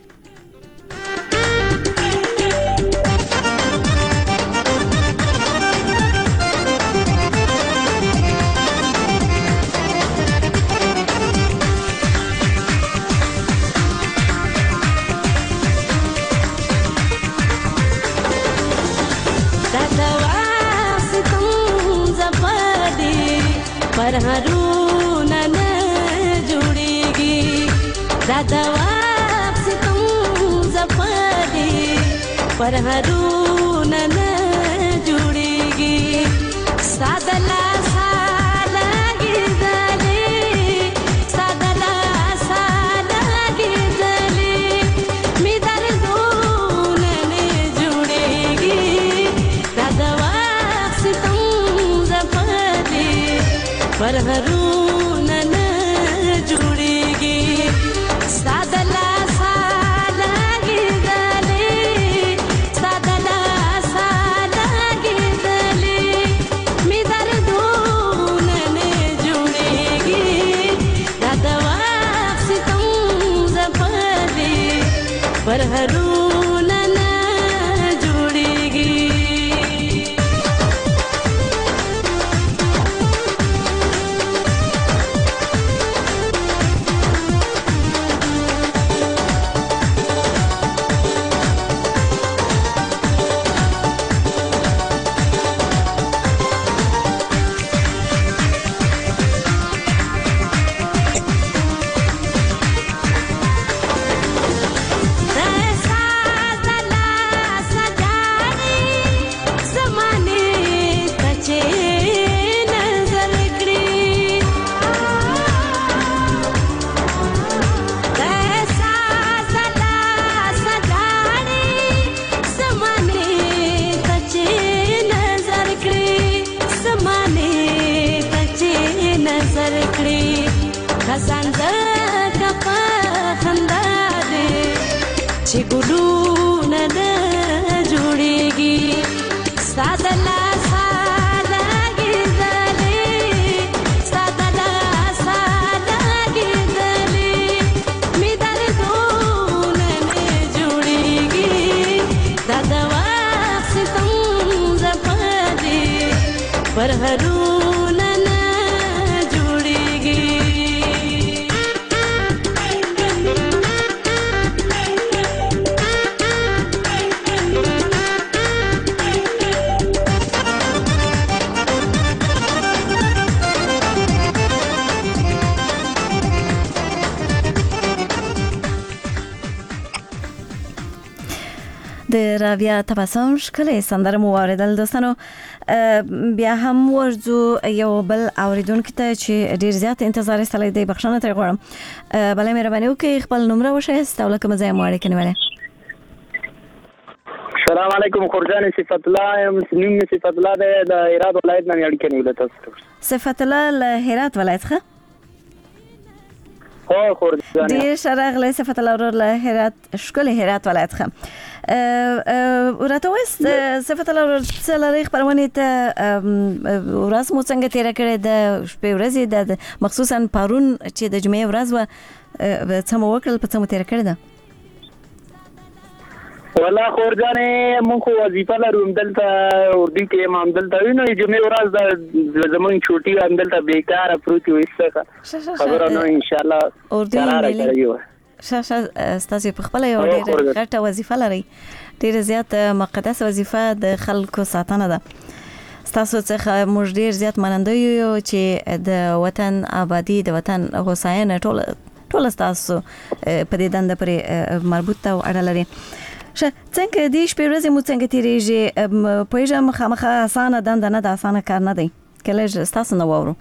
J: पर हरू न जुड़ेगी दादा वापसी तुम जफादी पर हरू न जुड़ेगी सादला साला गिरदले सादला साला गिरदले मिदर दून जुड़ेगी दादा वापसी तुम जफादी पर हरू न जुड़ेगी सादला साला गिरदले सादला साला गिरदले मिदर दून जुड़ेगी दादवा से तुम जफादी पर हरू जुड़ेगी
L: د راویا تبسم شکلې سندره مو واردل دوستانو. بیا هم ورځو یو بل اوریدونکو ته چې ډیر زیات انتظار استلای دی بخښنه ترې غواړم. بلې مهرباني وکړئ خپل نمبر وښایاست او له کوم ځایه مو اړیکه نیولې.
E: السلام علیکم خورجان صفت الله نوم صفت الله د هرات ولایت نه اړیکه نیولې تاسو.
L: صفت الله له هرات ولایت ښه؟
E: هو خورجان
L: ډیر شرغله صفت الله ورور له هرات شکل هرات ولایت ښه. ورته وست صفت الله ورور څلوري خبرونه ته ورځ مو څنګه تیر کړې د شپې ورځې د مخصوصا پرون چې د جمعې ورځ و څه مو وکړل په څه مو تیر کړې ده؟
E: والله خورجانې مونږ وظیفه لرو دلته اردو کې امام دلته وینو جمعې ورځ د زمون چوټي دلته بیکاره پروت وي څه خبره نو ان شاء الله قرار کوي.
L: شاشه ستاسو په خپل یو ډېر غټه وظیفه لري، ډېر زیات مقدس وظیفه د خلکو ساتنه ده. ستاسو څخه موږ ډېر زیات مننده یو چې د وطن آبادی د وطن هوساینه ټول ستاسو په دې دنده پورې مربوط او اړه لري. څنګه دې شپې ورځې مو څنګه تیریږي؟ پوهېږم خامخا اسانه دنده نه ده، اسانه کار نه دی، که لږ ستاسو نه واورو.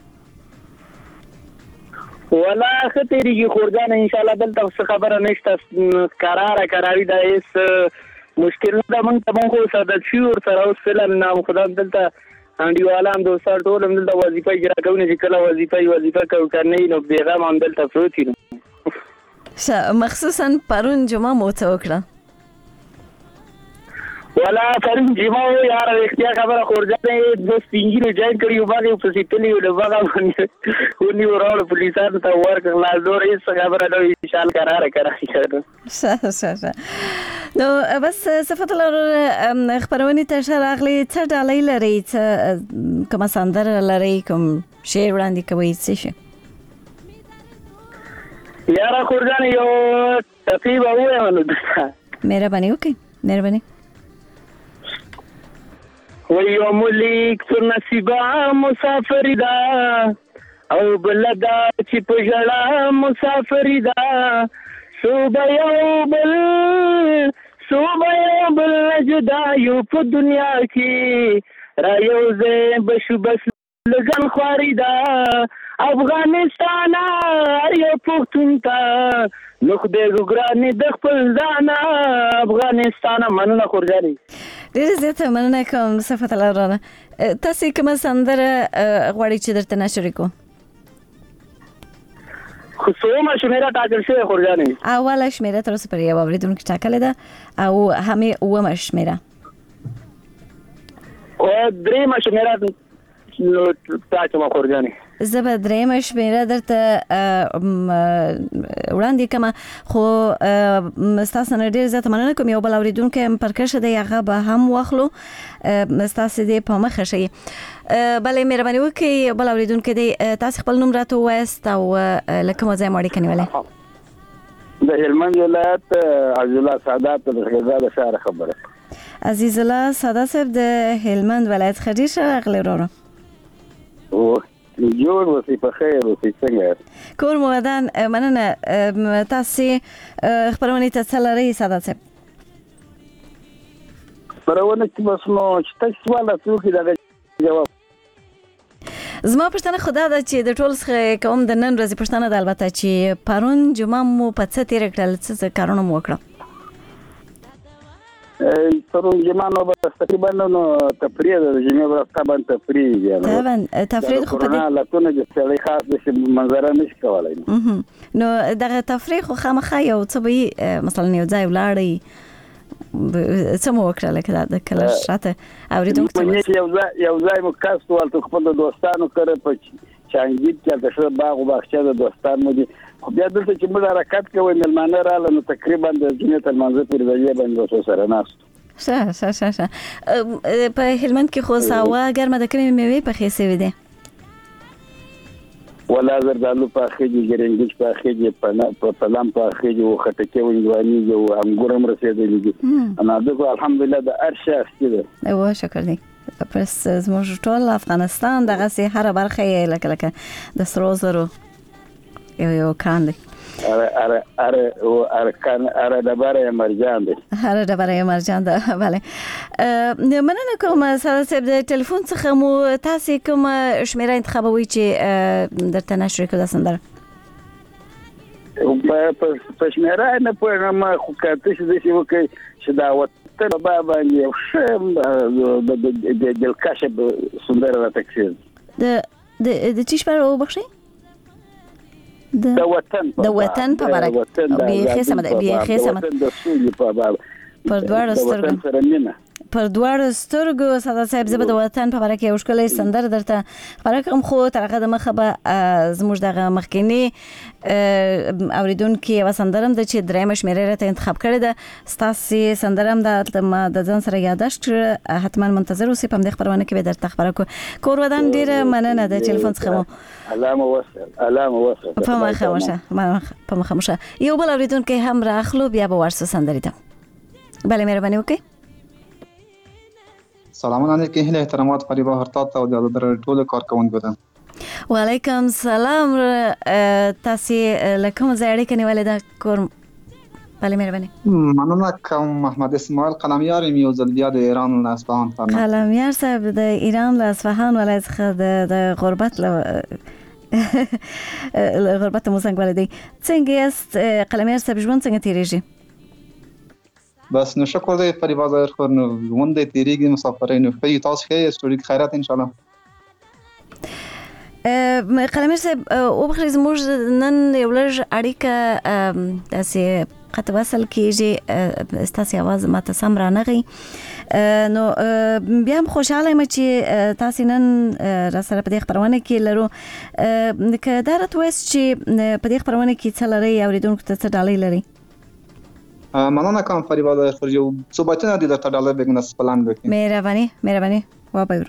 E: والله ښه تیریږي خورجانه انشاءالله دلته څه خبره نشته، کراري ده، هېڅ مشکل نه ده. موږ ته مونږ خو عادت شوي ورسره اوس فعلا نامخدا دلته انډیوالان دوستان ټول هم دلته وظیفه اجرا کوي چې کله وظیفه کوي که نه وي نو بېغم هم دلته پروت وي.
L: مخصوصا پرون جمعه مو څه وکړه؟
E: والا پرون جمعه و یار اختیا خبره خورجانه دوست انجینو جاین کړي و باندې پسې تللی و د باغ باندې ونیو راوړو پولیسانو ته ورکړل لازور هېڅ خبره نه وي انشاءالله کراري
L: ښه نو بس صفت الله خپرونې ته ښه راغلې. څه ډالۍ لرئ؟ څه کومه سندره لرئ؟ کوم شعر وړاندې کوئ؟ څه شي؟
E: یاره خورجانه یو ټپې به ووایم نو درته.
L: مهرباني وکړئ، مهرباني.
E: ویو ملیک تو نصیبه مسافری دا او بلدا چې په ژړا مسافری دا صوبه یو بل جدا یو په دنیا کې را یو ځای بشو بس لګن خواري دا افغانستان هر یو پښتون ته نو خدای ګرانې د خپل ځان افغانستان. مننه خورجانې،
L: ډېر زیاته مننه کوم صفت الله ورانه. تاسې کومه سندره غواړئ چې درته نشر کړو؟
E: خو څومره شمېره ټاکل شوې خورجانې؟
L: اوله شمېره تر اوسه پورې یو اورېدونکي ټاکلې ده او همې اومه شمېره
E: او درېیمه شمېره ټاکم خورجانې.
L: زه به درېیمه شمېره درته وړاندې کړم، خو ستاسو نه ډېر زیاته مننه کوم. یو بل اورېدونکی هم پر کرښه دی، هغه به هم واخلو، ستاسې دې په مخه شي. بلې مهرباني وکړئ، یو بل اورېدونکی دی، تاسې خپل نوم راته ووایاست او له کومه ځایه مو اړیکه نیولې؟
Q: د هلمند ولایت عزیز الله سادات د خزاده شهر خبره.
L: عزیز الله سادات صاحب د هلمند ولایت څخه ډېر ښه راغلی وراره.
Q: جوړ اوسئ، په خیر اوسئ، څنګه
L: کور مو ودان؟ مننه. تاسې خپرونې ته څه لرئ سادات صاحب؟
Q: خپرونه کې بس نو چې تاسو سوال راڅوکي دغه جواب.
L: زما پوښتنه خو دا ده چې د ټول څخه کوم د نن ورځې پوښتنه ده، البته چې پرون جمعه مو په څه تېره کړل، څه کارونه مو وکړه؟
Q: پرون جمعه نو بس تقریبا نو تفریح ده، د جمعې ورځ طبعا تفریح دی.
L: طبعا تفریح خو په دې
Q: لکونه چې سړی خاص د منظره نشي کولی
L: نو دغه تفریح خو خامخا یو څه به مثلا یو ځای ولاړئ، څه مو وکړه؟ لکه د کله شاته اورېدونکو
Q: یو ځای مو کاست والته خپل دوستانو کره په چانګید کې د ښه باغ و باغچه د دوستانو دي، خو بیا دلته چې موږ حرکت کوو مېلمانه راغله نو تقریبا د جمعې تر لمانځه پورې بجې باندې اوس سره ناست.
L: ښه په هلمند کې خو ساوه ګرمه د کومې مېوې پخې سوي دي؟
Q: ولا زردالو پاخې دي، ګرنګچ پاخې دي، پلم پاخې دي، خټکي و هندواني دي او انګور هم رسېدلي دي. انا دغه الحمدلله د هر شي اخیستي ده.
L: اوه شکر دی. پس زموږ ټول افغانستان دغسې هره برخه یې لکه د سرو زرو یو کان دی
Q: اره ډبره مرجان دی
L: هر ډبره مرجان ده. بله مننه کوم ساده صاحب. د ټلیفون څخه مو تاسو کوم شمیره انتخابوي چې درته نشر کړو سندره؟
Q: په شمیره نه پوهېږم خو کاته چې وکړي چې دا وطن بابا یو د دلکشه سندره راته کړي
L: د چی شپه وبخښئ؟
Q: د
L: وطن په باره بیخي سمه ده، بیخي سمه ده. پر دواړو سترګو ساده صاحب زه به د وطن په باره کې یو ښکلی سندره درته خپاره کړم، خو تر هغه دمخه به زموږ دغه مخکیني اورېدونکي یوه سندره هم ده چې درېیمه شمېره راته انتخاب کړې ده. ستاسې سندره هم ده، ما د ځان سره یاداشت کړه. حتما منتظر اوسئ، په همدې خپرونه کې به درته خپاره کړو. کور ودان ډېره مننه د ټلیفون څخه مو په مخه مو شه. یو بل اورېدونکی هم راخلو، بیا به ورسو سندرې ته. بله مهرباني وکړئ.
R: سلامونه علیکم، هیله احترامات فریبا هرتا ته او د ټولو کارکوونکو ته.
L: وعلیکم سلام. تاسو له کوم ځای اړیکه نیولې ده کور؟ بله مهرباني.
R: مننه کوم. محمد اسماعیل قلمیار یم، یو ځل بیا د ایران له اصفهان څخه.
L: قلمیار صاحب د ایران له اصفهان ولایت څخه د غربت غربت مو څنګه ولې دی؟ څنګه یاست قلمیار صاحب؟ ژوند څنګه تیریږي؟
R: بس نو شکر دی فریبا ظاهر خور نو ژوند دی تیریږي، مسافرۍ نو ښه. تاسو ښه یاست؟ ټول خیرات ان شاء الله.
L: قلمیر صاحب وبخښئ، زموږ نن یو لږ اړیکه داسې قطع وصل کېږي، ستاسې اواز ماته سم رانغی. نو بیا هم خوشحاله یم چې تاسې نن راسره په دې خپرونه کې لرو. که دا راته ووایاست چې په دې خپرونه کې څه لرئ، اورېدونکو ته څه ډالۍ لرئ؟
R: مننه کوم فریبا ظاهر خور. یو څو بیتونه دي درته ډالۍ بګنس پلان وکړي. مهرباني وبایو.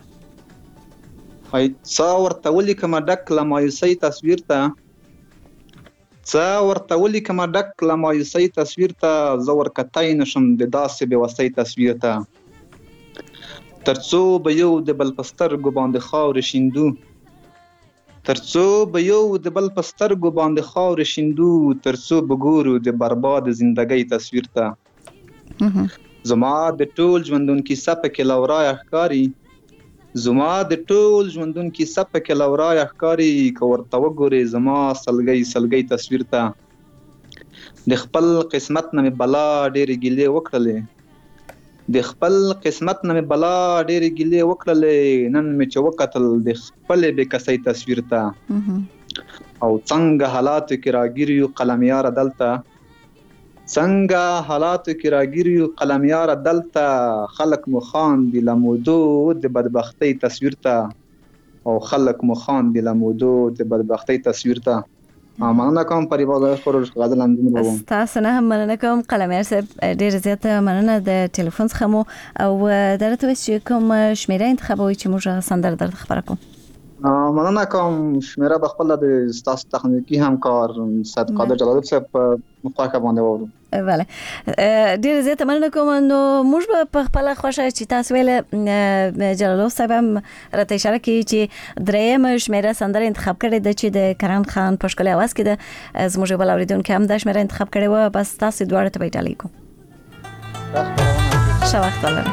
R: څه ورته ولیکمه ډک له مایوسۍ تصویر ته، څه ورته ولیکمه ډک له مایوسۍ تصویر ته، زه ورکتی نشم د داسې بېوسۍ تصویر ته. تر څو به یو د بل په سترګو باندې خاورې شیندو، تر څو به یو د بل په سترګو باندې خاورې شیندو، تر څو به ګورو د برباد زندګۍ تصویر ته. زما د ټول ژوندون کیسه پکې لورایه ښکاري، زما د ټول ژوندون کیسه پکې لورایه ښکاري، که ورته وګورې زما سلګۍ تصویر ته. د خپل قسمت نه مې بلا ډېرې ګیلې وکړلې، د خپل قسمت نه مې بلا ډېرې ګیلې وکړلې، نن مې چې وکتل د خپلې بې کسۍ تصویر ته. او څنګه حالاتو کې راګیر یو قلمیاره دلته، څنګه حالاتو کې راګیر یو قلمیاره دلته، خلک مو خاندي له مودو د بدبختۍ تصویر ته، او خلک مو خاندي له مودو د بدبختۍ تصویر ته. مننه کوم فریبا ظاهر خور. غزل انځور ووم. تاسو نه هم مننه کوم قلمیار صاحب، ډېره زیاته مننه د ټلیفون څخه مو. او درته وایي چې کوم شمیره انتخابوي چې موږ سندره درته خپاره کوو؟ مننه کوم. شمیره به خپله د ستاسو تخنیکي همکار سید قادر جلالوف صاحب په مخواکه باندې واورو. بله ډېره زیاته مننه کوم. نو موږ به په خپله خوښه چې تاسو ویله جلالوف صاحب هم راته اشاره کوي چې درېیمه شمیره سندره انتخاب کړې ده چې د کرن خان په ښکلي اواز کې ده. زموږ یو بل اورېدونکي هم دا شمیره انتخاب کړې وه. بس تاسې دواړه ته به یې ډالۍ کوو. ښه وخت ولرئ.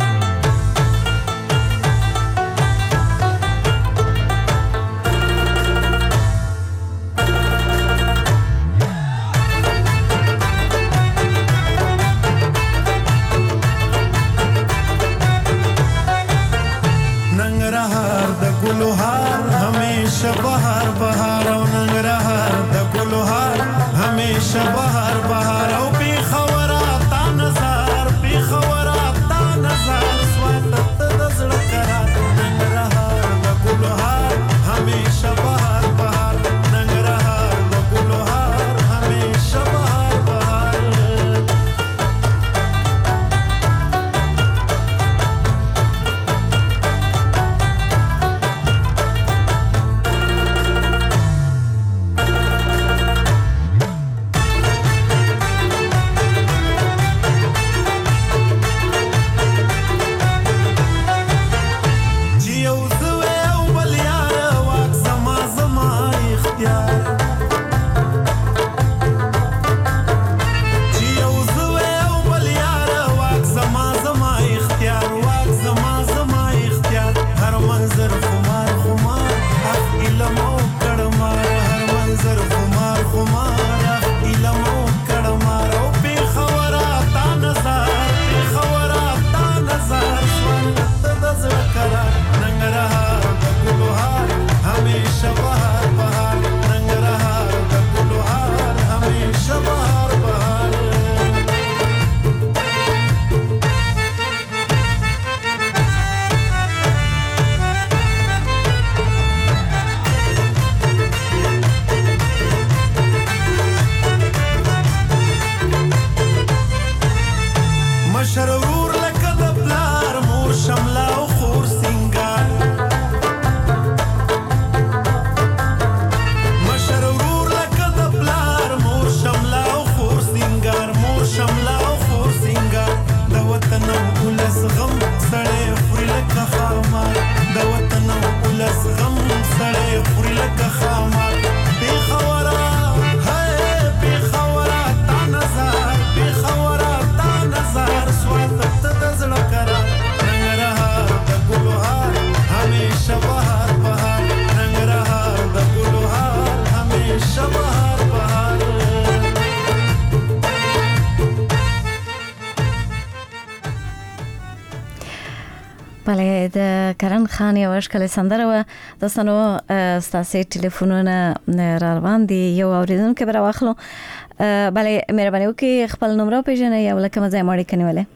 S: बहार बहार او ننګرهار د ګلو هار همیشه بهار بهار او پی خبرات تا نظر پی خبرات تا نظر سوات د زړه قرار ننګرهار د ګلو هار همیشه بهار بهار ننګرهار د ګلو هار همیشه بهار بهار
L: بله د کرن خان یو اشکال سندره و دوستانو ستاسو ټلیفونونه را روان دي یو اوریدونکو بر واخلو بله مهرباني وکړئ خپل نمبر پیژنئ او لکه مزه ماړی کنیولې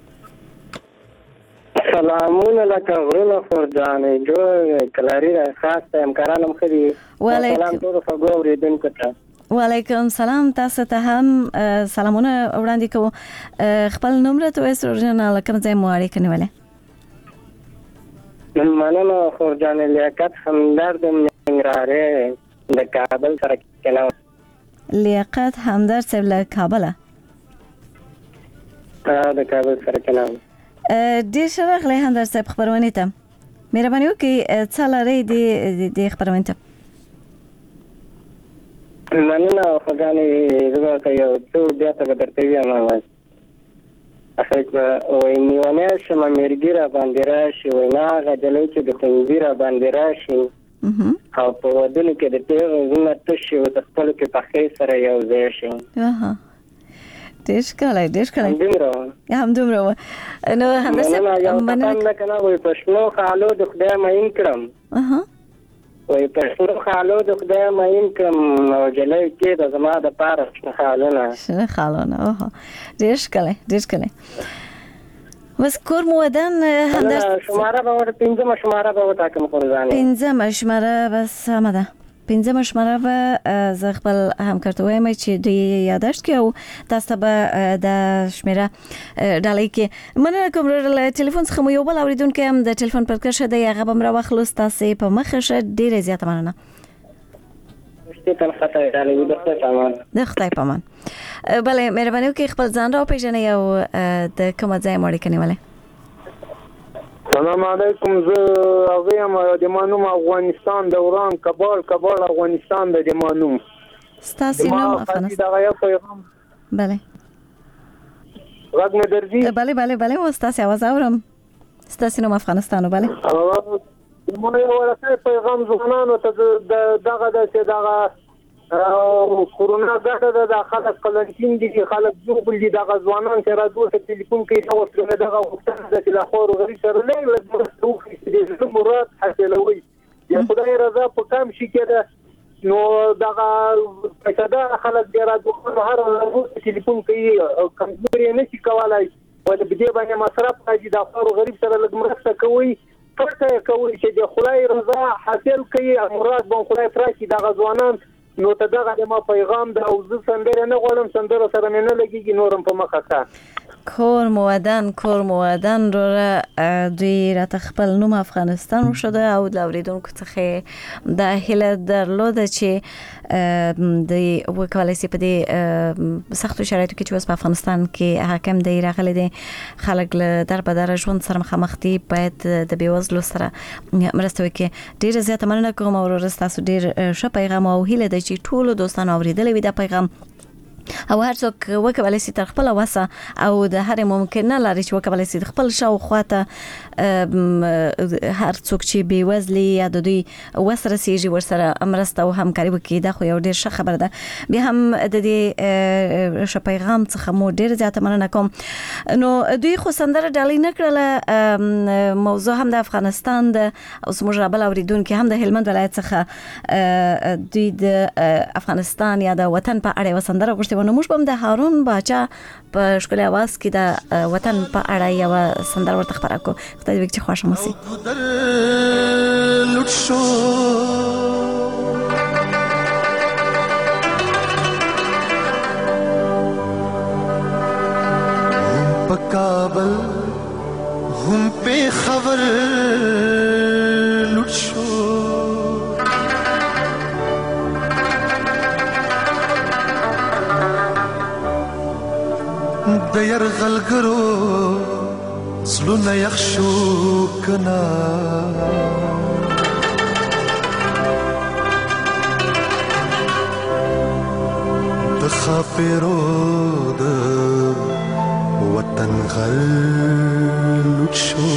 E: سلامونه لکه غرونه فرجانې جو کلاری خاص همکارانم خدي سلام ټول خبرو اوریدونکو ته
L: وعلیکم سلام تاسو ته هم سلامونه وړاندې کوم خپل نمبر ته وسورجنه لکه مزه ماړی کنیولې
E: مننه خورجان لیاقت همدرد ننګرهار د کابل سره کېناو
L: لیاقت همدرد صاحب له کابل
E: د کابل سره کېناو
L: ډیر شرغله همدرد صاحب خبرونه ته مهرباني وکړئ څه لري د خبرونه ته
E: مننه خورجان زه ته یو څو بیا ته درته وایم وای نیونه شمه مرګی را باندې راشي وای ناغه دلې چې د تنګی را باندې راشي او په ودونو کې د پیغو زما تشي او د خپل کې پخې سره یو ځای شي
L: دیش کله هم دومره نو هندسه
E: مننه کنه وای پښنو خالو د خدای مین کړم وای پښنو خالو د خدای مین کړم او جلې کې د زما د پاره
L: خالونه دیش کله بس کور مودن هندسه
E: شماره به ور پنځمه شماره به وتا کوم قرباني
L: پنځمه شماره بس آمده پنځمه شماره به ز خپل همکارته وایم چې دوی یاداشت کې او تاسو به د شمیره ډالۍ کې مننه کوم له ټلیفون څخه مو یو بل اوریدونکو هم د ټلیفون پر کرشه دی هغه به مر واخلوس تاسو په مخه شه ډیره زیاته مننه د خدای پامان بله مهرباني وکړئ خپل ځان را وپېژنئ او د کومه ځای مو اړیکه نیولې
T: سلام علیکم زه هغه یم د مانوم افغانستان دوران کابل افغانستان د مانوم
L: ستاسو نوم افغانستان
T: دا یو پیغام
L: بله
T: غږ مې درځي
L: بله و ستاسو आवाज اورم ستاسو نوم افغانستان بله
T: مو یو ورته پیغام ځوانانو ته دغه کورونا ګټه د خلک قلنټین دي خلک جوړ دي دغه ځوانان چې راځي چې ټلیفون کوي نو څنګه دغه وخت د لاهور غری سره نه لږ د مراد حاصلوي یا خدای رضا په کم شي کې نو دغه پټه خلک دی راځي هر ورځ ټلیفون کوي کمزوري نه شي کولای او د دې باندې مصرف راځي د لاهور غری سره لږ مرسته کوي پټه کوي چې د خدای رضا حاصل کوي مراد بون خدای تراشي دغه ځوانان نو ته دغه ما پیغام د او زه سندره نه غواړم سندره سره نه لګيږي نورم په مخه کا
L: کور مودن رو دوی را خپل نوم افغانستان شده او د اوریدونکو څخه د هله درلوده چې د وکالای سي په دې سختو شرایطو کې چې په افغانستان کې حاکم دی راغلي دي خلک له در په در ژوند سره مخامخ دي باید د بیوزلو سره مرسته وکړي ډیر زیات مننه کوم او تاسو ډیر ښه پیغام او هله د چې ټول دوستانو اوریدل وي دا پیغام او هر څوک وکولای شي تر خپل وسه او د هر ممکنه لاري چې وکولای شي خپل شاوخواته هر څوک چې بي وزلي یا د دوی وسره سيږي ورسره امرسته او همکاري وکړي دا خو یو ډیر ښه خبره ده به هم د دې ش پیغام څخه مو ډیر زیاته مننه کوم نو دوی خو سندره ډالۍ نکړله موضوع هم د افغانستان د اوس مجربل اوریدونکو هم د هلمند ولایت څخه دوی د افغانستان یا د وطن په اړه وسندره غوښتي ونه موږ هم د هارون باچا په ښکلي आवाज کې د وطن په اړه یو سندره ورته خبره کو خدای دې چې خوښ مو سي لټ شو
S: په کابل هم په خبر لټ شو د يرغلګرو زلونه يخشو کنا د خاپيرو د وطن غل لټشو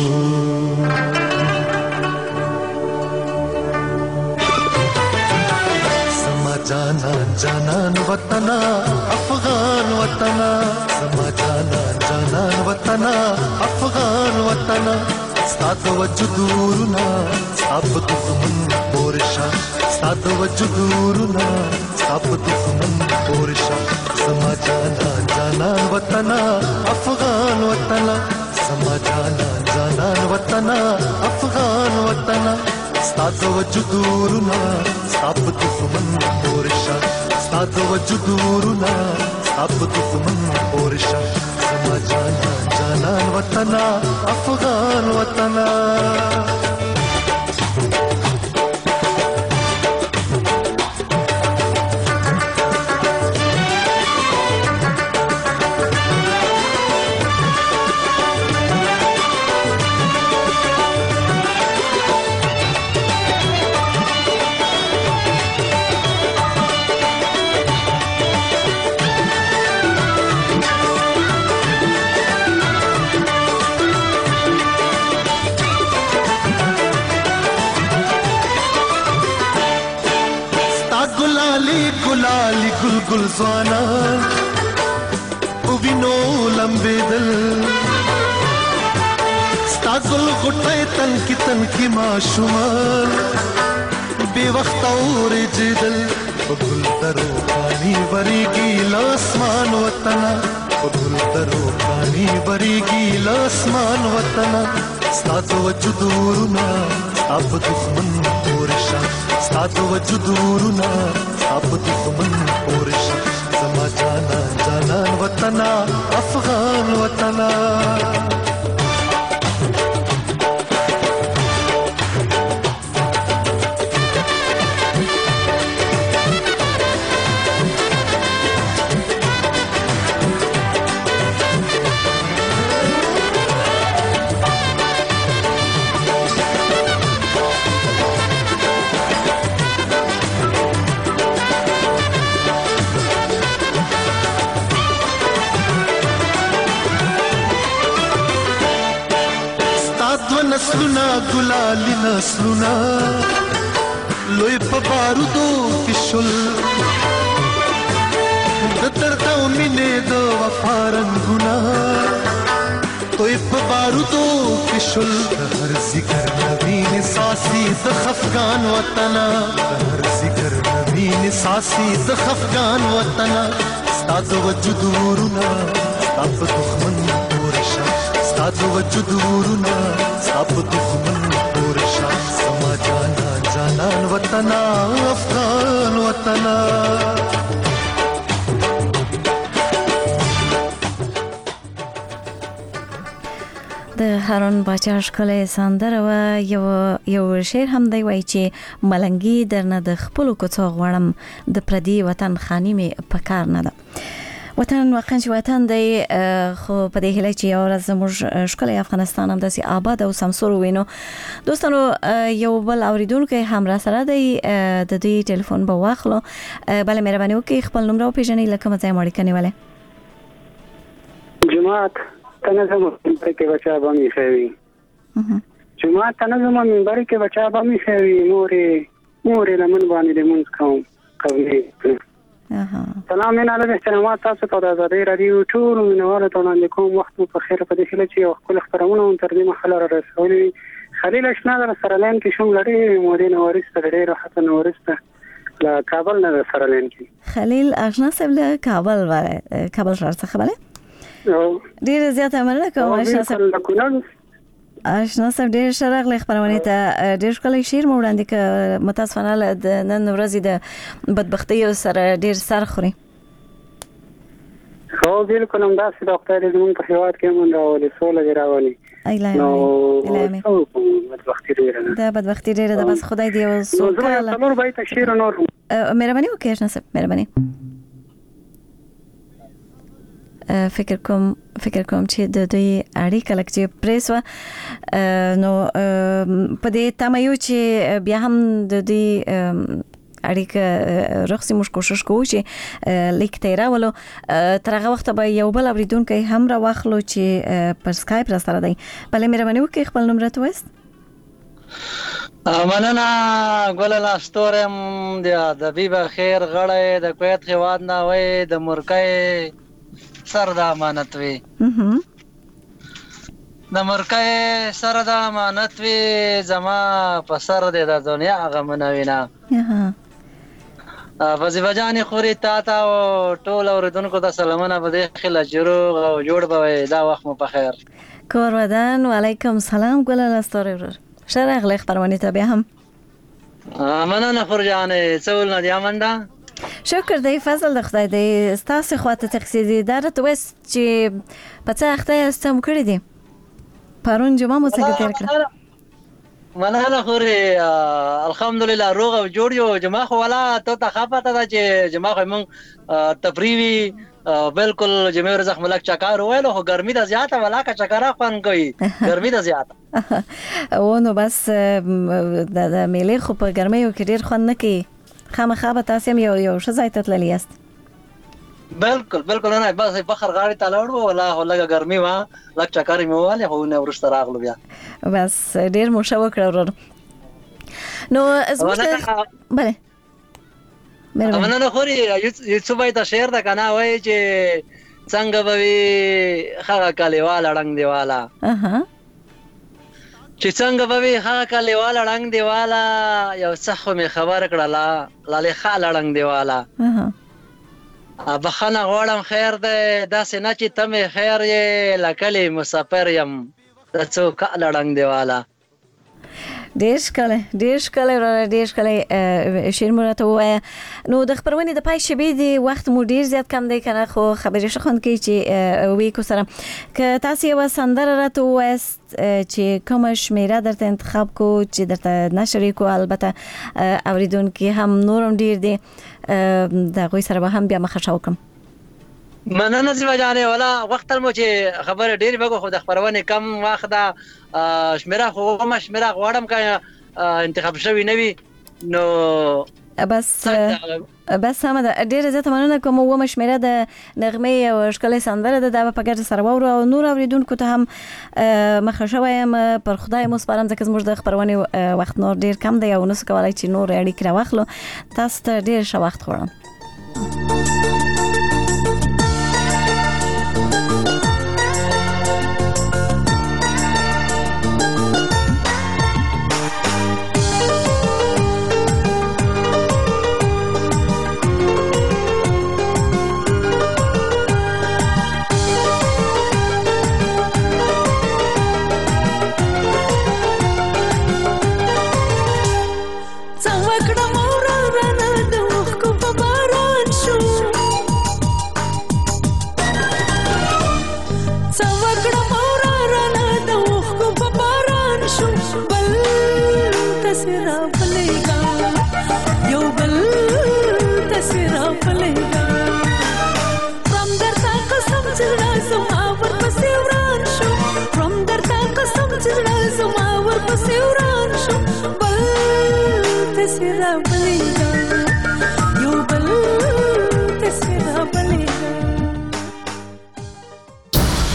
S: سما جانان وطنا افغان وطنا سما جانان وطنا افغان وطنا
N: ستا د وجود ورونه ستا په دښمن پورشه ستا د وجود ورونه ستا په دښمن پورشه زما جانان جانان وطن افغان وطن زما جانان جانان وطن افغان وطن ستا د وجود ورونه ستا په دښمن پورشه ستا د وجود ورونه ستا په دښمن پورشه زما جانان جانان وطن افغان وطن गुलाली गुल गुल ज़वाना उबिनो लंबे दिल स्ता गुल गुटे तन की माशुमान बेवक्त और जिदल गुल दरो पानी बरीगी लासमान वतना गुल दरो पानी बरीगी लासमान वतना स्ता तो वजुदूरना अब दुश्मन पोरशा स्ता तो वजुदूरना अब दुश्मन पोरशा زما جانان جانان وطنا افغان وطنا नस्लुना गुलाली नस्लुना लोई په بارودو کې شل د تړتاو مینې د وفا رنګونه توی په بارودو کې شل هر ذکر نوین ساسي د خفغان وطنا هر ذکر نوین ساسي د خفغان وطنا ستاد وجود ورونه ستاد دښمن پورشه ستاد وجود ورونه ستاد دښمن پورشه زما جانان جانان وطنا افغان وطنا
L: د هارون باچا ښکلی سندره وه. یو شعر هم دی وایي چې ملنګي درنه د خپلو کوڅو غواړم د پردي وطن خاني مې په کار نه ده. وطن واقعا چې وطن دی خو په دې هیله چې یو ورځ زموږ ښکلی افغانستان هم داسې آباد او سمسور ووینو. دوستانو یو بل اوریدونکی هم را سره دی، د دوی ټلیفون به واخلو. بله مهرباني وکړئ خپل نوم راوپېژنئ له کومه ځایه مو اړیکه نیولې.
T: جماعت تنظیم منبر کې بچا به می خوي جماعت تنظیم منبر کې بچا به می خوي مورې لمن باندې د مونږ کوم کوي. سلام علیکم احترامات تاسو ته د آزادۍ رادیو ټول مینوالو ته وړاندې کوم. وخت مو په خیر. په دې هیله چې یو خپل خبرونه تر دې مخاله را رسولي. خلیل اشنا در سره لاین کې شوم لري مودې نورسته ډېر راحت نورسته له کابل نه سره لاین کې
L: خلیل اشنا صاحب له کابل وره کابل څخه بله ډیر زیاته مننه کوم اشنا صاحب. اشنا صاحب ډیر شرغله خبرونه ته ډیر ښکلی شعر مو وړاندې ک متاسفانه د نن ورځې د بدبختی سره ډیر سر خوري.
T: خو بالکل هم داسې د خدای دې زموږ په هیواد کې مونږ راولي سوله دې راولي.
L: الهامي بدبختی ډیره ده. بس خدای دې او سوکاله
T: نور به تشیر نور
L: مهرباني وکړئ اشنا صاحب مهرباني. فکر کوم چې د دوی اړیکه لکه چې پریس و نو په دې تمه یو چې بیا هم د دوی اړیکه رخصي موږ کوشش کوو چې لیک ته راولو. تر هغه وخت به یو بل اوریدونکی هم را واخلو چې پر سکایپ را سره دی. بله مهرباني وکړئ خپل نوم راته ووایاست.
U: مننه ګل لاستورم د ادبي بخیر غړی د کویت هیواد نه وای د مرکې سر د امانت وي. د مرکه سره د امانت وی زما په سر د دنیا غمونه وینا وظیفه جان خوري تا او ټول اوریدونکو ته سلامونه په دې خله جوړ او جوړ به دا وخت مو په خیر
L: کور ودان و علیکم سلام ګل لاستوري ورور شرغله خبرونه ته به هم
U: مننه فرجانه څول نه دی امنده
L: شکر دی فضل د خدای دی ستاسو خواته تقصیدی درته وست چې په څه اخته استم کړی دی پرون جمعه مو څنګه تیر کړ
U: مننه خوري الحمدلله روغ او جوړ یو جمعه خو ولا ته خپته ده چې جمعه خو مونږ تفریوی بالکل جمعه رزق ملک چکار ویلو خو ګرمي د زیاته ولا کا چکر خوان کوي ګرمي د زیاته
L: او نو بس د میلې خو په ګرمۍ کې ډیر خوان نه کوي خامخا به تاسو یو ښه ځای ته تللی یاست
U: بالکل نه بس فخر غاړي ته لاړو ولا هغه ګرمي وا لک چکر مې واله خو نه ورسته راغلو بیا
L: بس ډیر مو شو کړو نو زموږ بله
U: مننه خوري یوسفای ته شعر د کنه وای چې څنګه به هغه کلیواله رنگ دیواله چې څنګه به هغه کلیواله رنگ دیواله یو څه مې خبر کړه لاله خاله رنگ دیواله بخنه غواړم خیر ده داسې نه چې ته مې خیر یې لکلی مسافر یم د څو کاله رنگ دیواله
L: ډیر ښکلی شعر مو راته ووایه نو د خپرونې د پای شیبې دی وخت مو ډیر زیات کم دی کنه خو خبرې ښه خوند کوي چې ویکو سره که تاسو یوه سندره راته ووایاست چې کومه شمیره درته انتخاب کو چې درته نشر کو البته اوریدونکي هم نورم ډیر دی د هغوی سره به هم بیا مخه وکړم
U: مننه زیبا جانې ولا وخت مو چې خبره ډېر بګو خو د خبرونه کم وخت دا شمیره خو ما شمیره غواړم که انتخاب شوی نه وي نو
L: بس هم ده ډېر زیاته مننه کوم و مشمیره د نغمه او ښکلې سندره ده په ګډه سره واورو او نور اوریدونکو ته هم مخه شویم پر خدای مو سپارم ځکه زموږ د خبرونه وخت نور ډېر کم دی او نو څه کولای چې نور اړیکې راواخلو تاسو ته ډېر ښه وخت غواړم